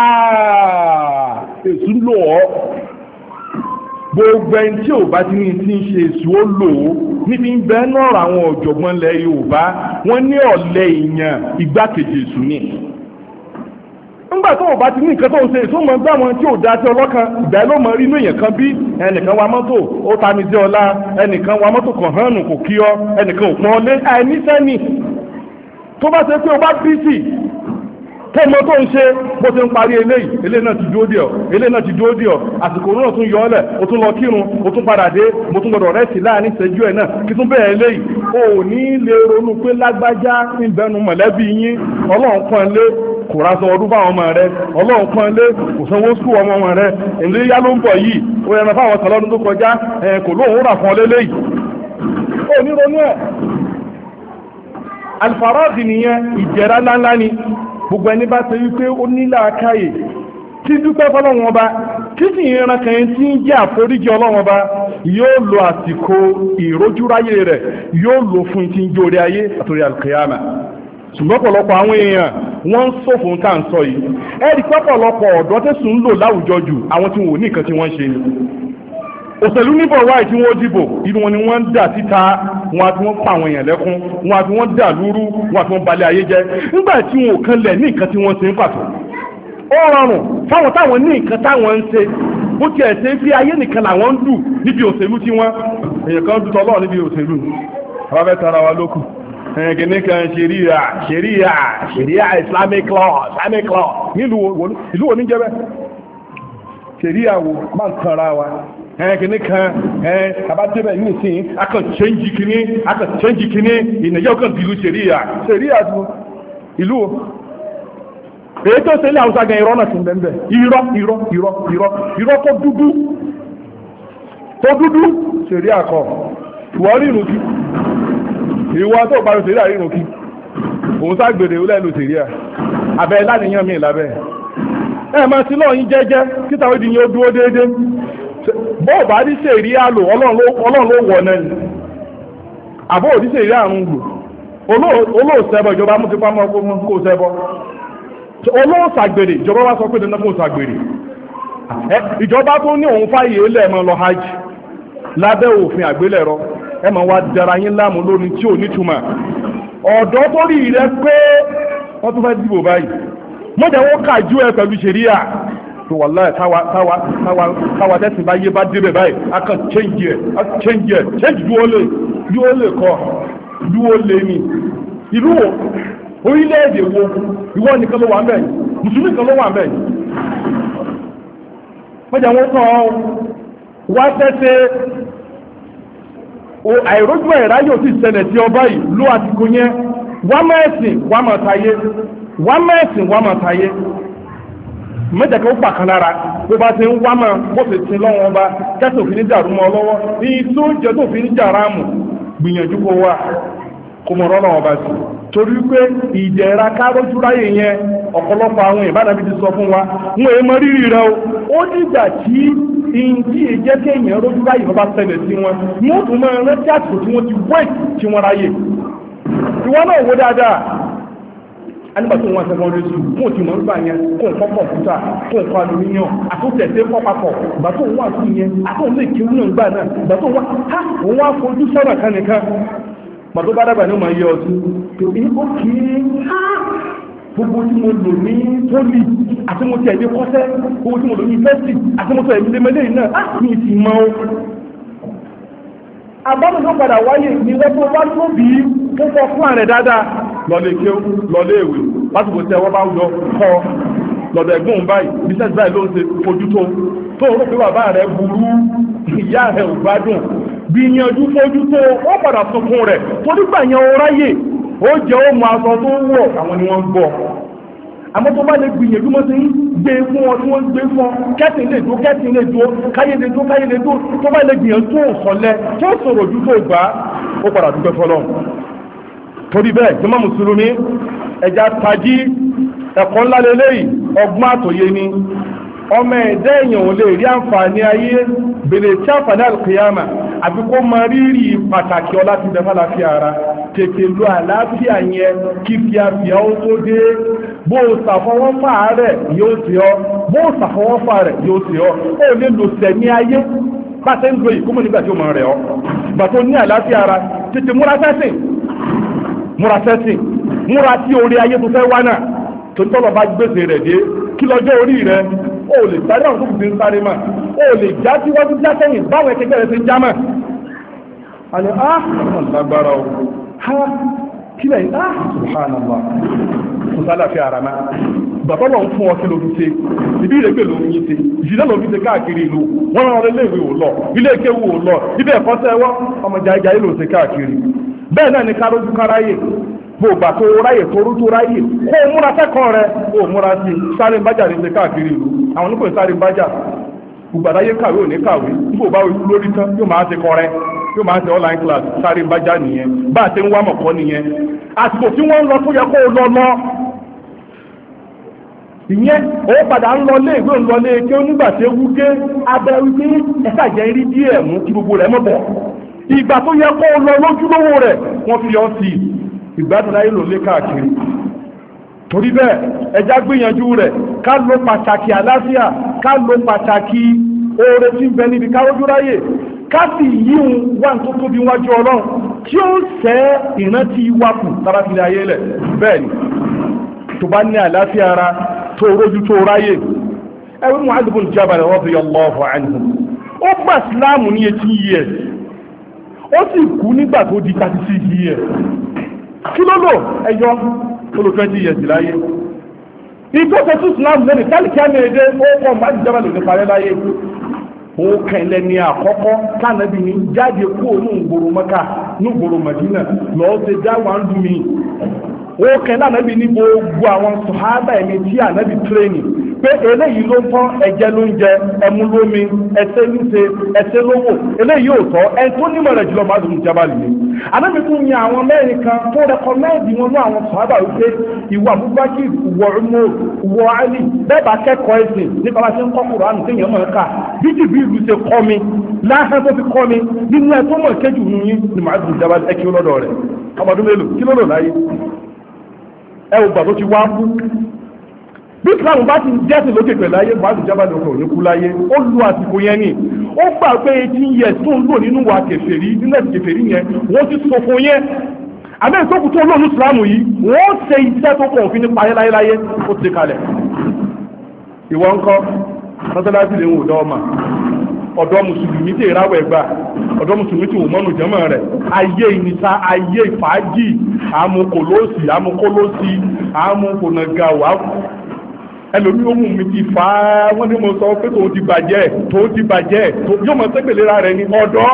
àà èsù lò ọ́ gbogbo ẹni tí ò bá ti ní tí ń ṣe èsù ó lò ó níbi ń bẹ́ náà àwọn ọ̀jọ̀gbọ́n ilẹ̀ Yorùbá wọ́n ní ọ̀lẹ èèyàn igbákejì èsù ni nígbà tó ò bá ti ní nǹkan tó ń ṣe èso mọ̀ gbá wọn tí ò dá sí ọlọ́kan ìgbà ló mọ̀ rí inú èèyàn kan bí ẹnìkan wa mọ́tò ó ta mi sí ọlá ẹnìkan wa mọ́tò kan hàn nù kò kí ọ ẹnìkan ò pọ́n lé àìníṣẹ́ni tó bá ṣe pé o bá bísì tẹ́mọ tó ń ṣe bó ṣe ń parí eléyìí eléyìí náà ti dúó dì ọ́ eléyìí náà ti dúó dì ọ́ àsìkò náà tún yọ ọ́lẹ̀ o tún lọ kírun o tún padà dé mo tún gbọdọ̀ rẹ́sì láàrin ìṣẹ́jú ẹ̀ náà kí tún bẹ̀rẹ̀ eléyìí o ò ní lè ronú pé lágbájá ń bẹnu mọ̀lẹ́bí yín ọlọ́run pọ́n lé kò rásọ ọdún fáwọn ọmọ rẹ ọlọ́run pọ́n lé kò sanwó skul ọmọ ọmọ rẹ èlé yá ló ń bọ̀ yìí ó yẹn fáwọn kan lọ́dún tó kọjá kò lóun rà fún ọ lélẹ́yìí ó ní ronú ẹ̀ alfarọ́ọ̀dì nìyẹn ìjẹ́ra ńláńlá ni gbogbo ẹni bá ṣe wípé ó nílà káyè tí dúpẹ́ fọ́lọ́wọ́n ọba tí sì ìran kan tí ń jẹ́ àforíjì ọlọ́wọ́n ọba yóò lo àsìkò ìrójúráyè rẹ̀ yóò lò fún tí ń jẹ́ orí ayé àtòrí alkiyama ṣùgbọ́n pọ̀lọpọ̀ àwọn èèyàn wọ́n ń sọ fún tá à ń sọ yìí ẹ̀rí pọ̀pọ̀lọpọ̀ ọ̀dọ́ tẹ̀sùn ń lò láwùjọ jù àwọn tí wọ́n ní nǹkan tí wọ́n ń ṣe ni òṣèlú níbọ̀ wáyé tí wọ́n dìbò irú wọn ni wọ́n ń dà síta wọn àti wọ́n pa àwọn èèyàn lẹ́kún wọn àti wọ́n dà lúrú wọn àti wọ́n balẹ̀ ayé jẹ́ nígbà tí wọn ò kan lẹ̀ ní nǹkan tí wọ́n ṣe ń pàtó ó rọrùn fáwọn táwọn ní nǹkan táwọn ń ṣe bó tiẹ̀ ṣe fi ayé nìkan làwọn ń dù níbi òṣèlú tí wọ́n èèyàn kan dùtọ̀ lọ́ọ̀ níbi òṣèlú àwọn fẹ́ tara wa lókù kìíní kan ṣeríà ṣeríà ṣeríà Islamic law Islamic law nílùú ìlú wo ní jẹ́ bẹ́ẹ̀ ṣeríà wo máa ń tara wa ẹ̀kìní kan ẹ̀ àbájẹ́bẹ̀ ní ìsìn akàn chẹ́njì kìíní akàn chẹ́njì kìíní ìnàyẹ́ ọkàn dìlú ṣeríà ṣeríà tó ìlú o èyí tó ṣe ilé Haúsá gan irọ́ náà ti ń bẹ̀ẹ̀ irọ́ irọ́ irọ́ irọ́ irọ́ tó dúdú tó dúdú ṣeríà kọ ìwọ rírun kí ìwọ tó bá ṣeríà rírun kí òun ságbèrè lẹ́nu ṣeríà abẹ́ láníyàn mi lábẹ́ ẹ̀ máa sí lọ́yìn jẹ́jẹ́ kíta ó di yẹn ó dúró déédéé bọ́ọ̀ bá ní sèrí àlò ọlọ́run ló wọ̀ náà ni àbọ́ òdí sèrí àrùn gbò olóòsẹ́bọ̀ ìjọba mú ti pàmọ́ kó sẹ́bọ̀ olóòsàgbèrè ìjọba wá sọ pé dandan fún òsàgbèrè ìjọba tó ní òun fàyè lẹ́ẹ̀mọ́ lọ hajj lábẹ́ òfin àgbélẹ̀rọ ẹ máa wá dára yín láàmú lórí tí ò nítumọ̀ ọ̀dọ́ tó rí rẹ pé wọ́n tún fẹ́ dìbò báyìí mọ́jà wọ́n kàjú ẹ pẹ̀lú ṣẹ̀ríà tó wà láì káwa tẹ́sìn bá yé bá débẹ̀ báyìí a kàn change ẹ̀ a change ẹ̀ change dúó lè dúó lè kọ́ dúó lè ní ìlú wo orílẹ̀-èdè wo ìwọ nìkan ló wà ń bẹ̀ yìí mùsùlùmí kan ló wà ń bẹ̀ yìí mọ́jà wọ́n kàn wá tẹ́sẹ̀ àìrójú ẹ̀rá yóò sì ṣẹlẹ̀ sí ọba yìí ló àsìkò yẹn wá mẹ́sìn wá mọ̀ táyé wá mẹ́sìn wá mọ̀ táyé mẹ́jẹ̀ kí ó pàkan lára bó bá ti ń wá mọ́ bó fi ti lọ́wọ́ bá kẹ́sì òfin ní dàrú mọ́ lọ́wọ́ ní tó jẹ́ tó fi ní jàrámù gbìyànjú kó wá kó mọ̀ rọ́lọ́wọ́ bá sí torí pé ìdẹ̀ra kárójú ráyè yẹn ọ̀pọ̀lọpọ̀ àwọn ìbánabí ti sọ fún wa wọn èé mọ rírì rẹ o ó nígbà tí ìdí ìjẹ́ kéèyàn rójú ráyè bá ṣẹlẹ̀ sí wọn wọ́n tún máa rántí àsìkò tí wọ́n ti wait tí wọ́n ráyè ìwọ náà wò dáadáa anigba tó wọn sẹ́kọ̀ọ́ lóṣù fún òtí mọ̀ nígbà yẹn kó nǹkan kọ̀ǹpútà kó nǹkan aluminium àtúntẹ̀tẹ̀ kọ́ papọ̀ ìgbà tó wà sí yẹn àtúntò lè kí wúlò nígbà náà ìgbà tó wà á òun wá fojú sọ́nà kan nìkan ìgbà tó bá dàgbà ní ọmọ yẹ ọtí tó ní ó kì í gbogbo tí mo lò ní poli àti mo tẹ̀lé kọ́sẹ́ gbogbo tí mo lò ní yunifásitì àti mo tẹ̀lé lẹ́mẹ́lẹ́ náà á ní ti mọ́ o. àbámu ló padà wáyé ní wọ́n tó wá tó bí tó kọ́ fún àrẹ dáadáa lọ́lé kéw lọ́lé ìwé lásìkò tí ẹwọ́ bá ń lọ kọ́ lọ́dọ̀ ẹ̀gbọ́n báyìí bísẹ̀sì báyìí ló ń ṣe fojú tó tó rò pé bàbá rẹ̀ burú ìyá rẹ̀ ò gbádùn gbìyànjú fojú tó ó padà sunkún rẹ̀ tó nígbà yẹn ó ráyè ó jẹ́ ó mọ aṣọ tó wọ̀ àwọn ni wọ́n ń gbọ́ àmọ́ tó bá lè gbìyànjú mọ́ sí gbé fún ọ tí wọ́n gbé fún ọ kẹ́sìn lè dúró kẹ́sìn lè dúró káyé lè dúró káyé lè dúró tó bá lè gbìyànjú tó sọlẹ̀ tó sọ̀rọ̀ ojú tó gbà ó padà dúpẹ́ fọlọ́run torí bẹ́ẹ̀ jàmá mùsùlùmí ẹja tají ẹ̀kọ́ ńlá lélẹ́yìí ọgbọ́n àtòyé ni ọmọ ẹ̀dẹ́ èèyàn ò lè rí àǹfààní ayé bèrè tí àǹfààní àlùkìyàmà àbí kó mọ rírì pàtàkì ọlá ti dẹ́fà láfíà ara tètè lo àlàáfíà yẹn kí fíafíà ó tó dé bó o ṣàfọwọ́fà rẹ̀ yóò ṣe ọ́ bó o ṣàfọwọ́fà rẹ̀ yóò ṣe ọ́ ó lè lò sẹ̀mí ayé pàṣẹ ń lo ìkómọ nígbà tí ó mọ rẹ̀ ọ́ gbà tó ní àlàáfíà ara tètè múra sẹ́sìn múra sẹ́sìn múra tí orí ayé tó fẹ́ wá náà tó ń tọ́lọ̀ bá gbèsè rẹ̀ dé kí lọ́jọ́ orí rẹ̀ ó lè sáré àwọn tó kù sí ń sáré mà ó lè já síwájú já sẹ́yìn báwọn ẹ̀kẹ́kẹ́ rẹ̀ ti ń já mà àní á lágbára o ha kí lẹ́yìn á subhanallah kò sálà fi ara máa bàbá wọn fún ọ kí ló fi ṣe ibi ìrẹ́gbẹ̀ ló ń yí ṣe ìṣìlẹ̀ ló fi ṣe káàkiri ìlú wọn rán ilé ìwé ò lọ ilé ìkéwù ò lọ ibi ẹ̀kọ́ sẹ́wọ́ ọmọ jàìjàì ló ṣe káàkiri bẹ́ẹ̀ náà ni kárójú káráyè gbogbo àtò ráyè tó rú tó ráyè kó o múra sẹ́kọ̀ọ́ rẹ kó o múra sí sáré ń bájà ní ṣe káàkiri ìlú àwọn onípò sáré ń bájà gbogbo àdáyé kàwé ò ní kàwé nígbò bá lórí tán yóò máa ṣe kọrẹ yóò máa ṣe online class sáré ń bájà nìyẹn bá a ṣe ń wá mọ̀kọ́ nìyẹn àsìkò tí wọ́n ń lọ tó yẹ kó o lọ lọ ìyẹn ó padà ń lọ lé ìwé ń lọ lé kí ó nígbà tí ewu dé abẹ́ wípé ẹ̀ka jẹ́ rí díẹ̀ mú kí gbogbo rẹ̀ mọ̀ bọ̀ ìgbà tó yẹ kó o lọ lójúlówó rẹ̀ wọ́n fi ọ́ sí ìgbádùn ayé lò lé káàkiri torí bẹ́ẹ̀ ẹjá gbìyànjú rẹ̀ ká lo pàtàkì àlàáfíà ká lo pàtàkì oore tí ń bẹ níbi kárójú ráyè ká sì yíhun wà tó tóbi wájú ọlọ́run tí ó sẹ́ ìrántí wákù tàbí ayé lẹ̀ bẹ́ẹ̀ ni tó bá ní àlàáfíà ara tó rójú tó ráyè ẹwé Mu'adh ibn Jabal radiyallahu anhu ó gbà síláàmù ní eighteen years ó sì kú nígbà tó di thirty six years kí ló lò ẹyọ olù twenty years láyé ìtọ́sẹ̀ tó síláàmù lẹ́nu tálíkì àmì èdè ó kọ́ Mu'adh Jabal lòdì parẹ́ láyé ó kẹlẹ̀ ní àkọ́kọ́ kánàbí ní jáde kú òun ìgboro Mẹ́kà ní ìgboro Mẹ́dínà lọ́ọ́ ti dá wà ń dùn mí ó kẹlẹ̀ ànábì ní gbogbo àwọn sọ̀hábà ẹ̀mí tí ànábì tírénì pé eléyìí ló ń tọ́ ẹ̀jẹ̀ ló ń jẹ ẹmu lómi ẹsẹ̀ níṣe ẹsẹ̀ lówó eléyìí ò tọ́ ẹ tó nímọ̀ rẹ̀ jùlọ Mu'adh ibn Jabal ni ànábì tún yan àwọn mẹ́rin kan tó rẹkọmẹ́ẹ̀dì wọn ní àwọn sọ̀hábà wípé ìwọ Abubakar ìwọ Umar ìwọ Ali bẹ́ẹ̀ bá kẹ́kọ̀ọ́ ẹ̀sìn nípa bá ṣe ń kọ́ Kùránì téèyàn mọ̀ ká bíjì bí ìlú ṣe kọ́ mi láhán tó fi kọ́ mi nínú ẹ̀ tó mọ̀ kéjù nù yín ni Mu'adh ibn Jabal ẹ̀kí lọ́dọ̀ rẹ̀ ọmọdún mélòó kí ló lò láyé ẹ ò gbà tó ti wá kú bí Islam bá ti jẹ́sìn lókè pẹ̀lú ayé Mu'adh ibn Jabal lókè òní kú láyé ó lu àsìkò yẹn ni ó gbà pé eighteen years tó ń lò nínú wa kèfèrí nínú ẹ̀sìn kèfèrí yẹn wọ́n ti sọ fún yẹn àmì ìtókù tó lónú Islam yìí wọ́n ṣe iṣẹ́ tó kọ̀ òfin nípa ayé láyéláyé ó ti kalẹ̀ ìwọ ńkọ́ mọ́tálásí lè ń wò dọ́ọ̀mà ọ̀dọ́ mùsùlùmí tí ìráwọ̀ ẹ̀gbà ọ̀dọ́ mùsùlùmí tí òmọ́nù jẹ́mọ̀ rẹ̀ ayé ìnisa ayé ìfàájì àmukòlóòsì àmukólóòsì àmukònàgàwà ẹlòmí ohun mi ti fà á wọ́n ní mo sọ pé tòun ti bàjẹ́ tòun ti bàjẹ́ yóò mọ̀ sẹ́gbẹ̀lera rẹ̀ ní ọ̀dọ́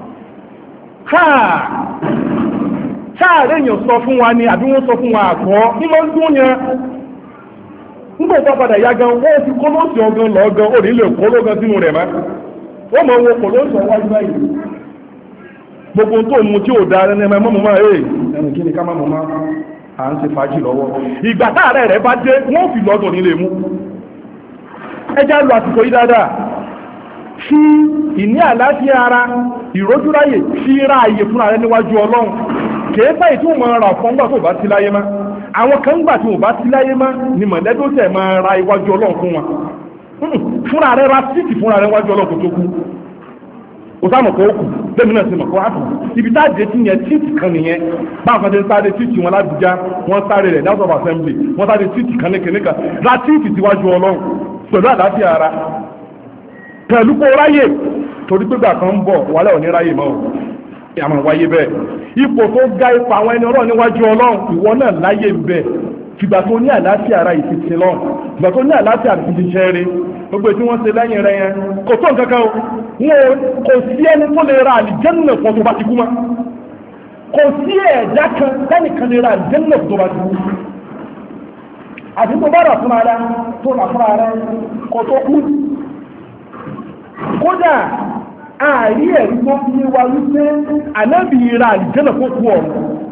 sáàrẹ̀ èèyàn sọ fún wa ni àbí wọ́n sọ fún wa àgbọ́ ní mọ́ ń dún yẹn nígbà tó padà yá gan wọ́n fi kólóòsì ọgán lọ́gán ó nílò kólógan sínú rẹ̀ má wọ́n mọ̀ wọn kólóòsì ọwájú báyìí gbogbo tó mú tí ò dá ẹni ẹmọ mọ́ máa ẹ̀ ẹni kí ni ká má mọ́ máa à ń ṣe fàájì lọ́wọ́ ìgbà táàrẹ̀ rẹ̀ bá dé wọ́n fi lọ́dọ̀ nílé mú ẹjá lu àsìkò yí dáadáa fi ìní àlàáfíà ara ìrójúráyè fi ra àyè fún ààrẹ níwájú ọlọ́run kìí sáyè tí wọ́n máa ra fún gbà tó bá sí láyé má àwọn kan gbà tí wọ́n bá sí láyé má ni mọ̀lẹ́bí ó tẹ̀ máa ra iwájú ọlọ́run fún wọn fúnra rẹ̀ ra síìtì fúnra rẹ̀ wájú ọlọ́run tó kú ó sáàmù kó kù lẹ́mí náà sí mọ̀ kó àtù ibi tá dé tí yẹn tíìtì kan nìyẹn báwọn kan ti ń sáré tíìtì wọn lábújá wọ́n sáré rẹ̀ House of Assembly wọ́n sáré tíìtì kan ní kìnníkan ra tíìtì síwájú ọlọ́run pẹ̀lú àlàáfíà ara pẹ̀lú kó ráyè torí pé gbà kan ń bọ̀ wálẹ̀ òní ráyè mọ́ àmọ́ wáyé bẹ́ẹ̀ ipò tó ga ipò àwọn ẹni ọlọ́run níwájú ọlọ́run ìwọ náà láyé ń bẹ fìgbà tó ní àlàáfíà ara ìfìsí lọ ìgbà tó ní àlàáfíà ìfìsí ṣẹ́rí gbogbo tí wọ́n ṣe lẹ́yìn rẹ̀ yẹn kò tó nǹkan kan wọn kò sí ẹni tó lè ra àlìjẹ́nà fún tó bá ti kú mọ́ kò sí ẹ̀dá kan tẹ́nìkan lè ra àlìjẹ́nà fún tó bá ti kú àti tó bá rà fún ara tó rà fún ara kò tó kú kódà ààrí ẹ̀rí tó fi wá wípé ànábì ra àlìjẹ́nà fún kú ọ̀run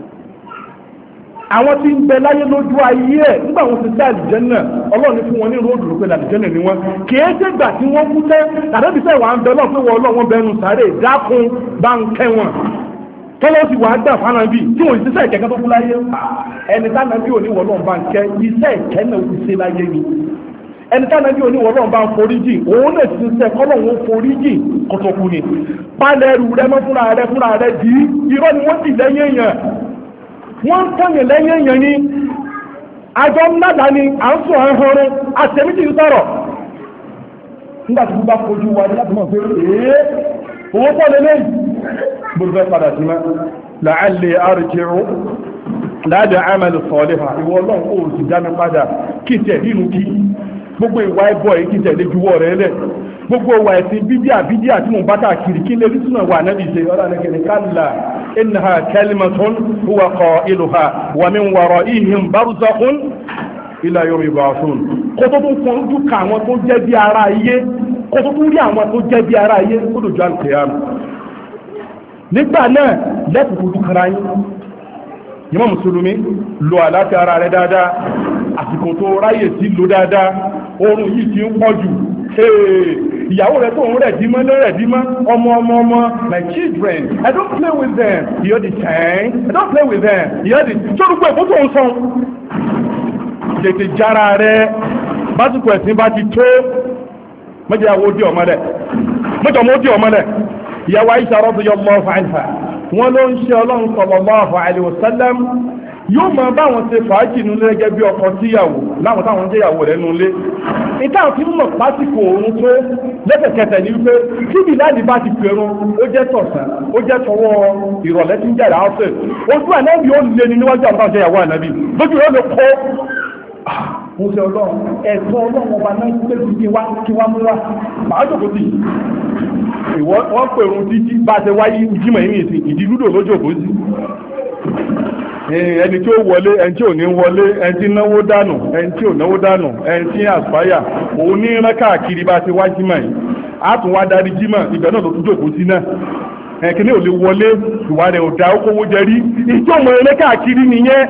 àwọn tí ń bẹ láyé lójú ayé ẹ̀ nígbà wọn ti dá àlìjẹ́nà ọlọ́run fún wọn ní ròdù pé àlìjẹ́nà ni wọn kìí ṣe gbà tí wọ́n kú tẹ́ tàbí sẹ́ wà ń bẹ lọ́pẹ́ wọn ọlọ́run bẹnu sáré dákun bá ń kẹ́ wọn tọ́lọ́ sì wà á dà fánà bí tí wọ́n ti sẹ́ ìkẹ́kẹ́ tó kú láyé ẹni tá nàbí òní wọ́n lọ́n bá ń kẹ́ iṣẹ́ ìkẹ́ náà ti ṣe láyé ni ẹni tá nàbí òní wọ́n lọ́n bá ń forí jì òun náà ti sẹ́ kọ́lọ́run ó forí jì kọ́tọ́kù ni pálẹ̀rù rẹ mọ́ fúnra rẹ fúnra rẹ dì í irọ́ ni wọ́n ti lẹ́yìn èèyàn wọ́n ń tọ́yìn lẹ́yìn èèyàn ni àjọ ńláda ni à ń sùn ọ̀hún àtẹ̀míjì ń sọ̀rọ̀ nígbà tí wọ́n bá fojú wa ní láti mọ̀ pé èé owó pọ̀ lélẹ́ gbogbo ẹ̀ padà sí mẹ́ la'alli arji'u láàdà àmàlù salihan ìwọ ọlọ́run ó sì dá mi padà kí tẹ̀ nínú kí gbogbo ìwà ẹbọ yìí kí tẹ̀lé juwọ́ rẹ̀ lẹ̀ gbogbo ìwà ẹ̀sìn bídíà bídíà tí mo bá káàkiri kí lè rí sínú ìwà náà ṣe ọ̀rọ̀ nìkẹ́ni kálá innaha kalimatun huwa qailuha wa min wara'ihim barzakhun ila yawmi yub'athun kó tó tún fún ojú ka àwọn tó jẹ́ bí ara ayé kó tó tún rí àwọn tó jẹ́ bí ara ayé kó dòjú al-qiyam nígbà náà lẹ́kùnkùn tó kara yín ìmọ̀ mùsùlùmí lo àláfíà ara rẹ̀ dáadáa àsìkò tó ráyè sí lo dáadáa oorun yìí ti ń pọ̀ jù ìyàwó rẹ̀ tó ń rẹ̀ dímọ́ ló rẹ̀ dímọ́ ọmọ ọmọ ọmọ my children I don't play with them you're the time I don't play with them you're the sórúkọ èkó tó ń sọ tètè jára rẹ̀ básìkò ẹ̀sìn bá ti tó mẹ́jọ àwọn òdí ọmọ rẹ̀ mẹ́jọ ọmọ òdí ọmọ rẹ̀ ìyàwó Aisha radiyallahu anha wọ́n ló ń ṣe ọlọ́run sallallahu alaihi wasallam yóò máa bá wọn ṣe fàájì nílé gẹ́gẹ́ bí ọkọ síyàwó láwọn táwọn jẹ́ ìyàwó rẹ̀ nulé ìtàn tí mọ̀ pásìkò oorun tó lẹ́sẹ̀kẹsẹ̀ ní wípé tí Bílálì bá ti pèrún ó jẹ́ tọ̀sán ó jẹ́ tọwọ́ ìrọ̀lẹ́ tí ń jẹ́rà ọ́sẹ̀ ojú ànábì ó lé ní níwájú àwọn táwọn jẹ́ ìyàwó ànábì lójú rẹ̀ ló kó mo ṣe ọlọ́run ẹ̀tọ́ ọlọ́run ọba náà pé kí wá kí wá mú wá màá jòkó sí wọ́n pèrún títí bá ṣe wáyé jímọ̀ yìí nìsín ìdí lúdò lójókòó sí ẹni tí ó wọlé ẹni tí ò ní wọlé ẹni tí náwó dànù ẹni tí ò náwó dànù ẹni tí àspáyà òun ní rán káàkiri bá ti wá jímọ̀ yìí a tún wá darí jímọ̀ ibẹ̀ náà ló tún jòkó sí náà ẹ̀kíní ò lè wọlé ìwà rẹ̀ ò dá okòwò jẹrí ìjọ mọ̀ eré káàkiri nìyẹn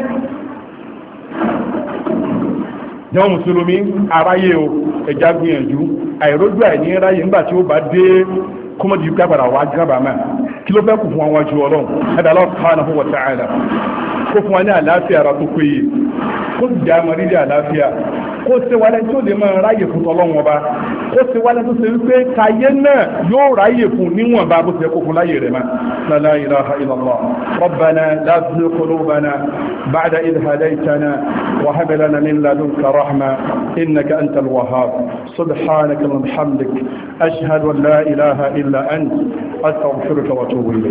jẹ́wọ́n mùsùlùmí aráyé o ẹja gbìyànjú àìrójú àìní ráyè ńgbà tí ó bá dé kọ́mọ̀dé yìí kábàrà wá gábàámà kí ló fẹ́ kù fún àwọn ju ọlọ́run ẹ̀dá Allah subhanahu wa ta'ala kó fún wa ní àlàáfíà ara tó péye kó sì jẹ́ àmọ́rírí àlàáfíà kó ṣe wálé tí ó lè máa ráyè fún tọ́lọ́run ọba kó ṣe wálé tó ṣe wípé káyé náà yóò ráyè fún níwọ̀n bá bó ṣe kó fún láyè rẹ̀ máa la ilaha illallah rabbana la tuzigh qulubana ba'da idh hadaytana wa hab lana min ladunka rahma innaka antal wahhab subhanaka wa bihamdik ashhadu an la ilaha illa ant astaghfiruka wa atubu ilayk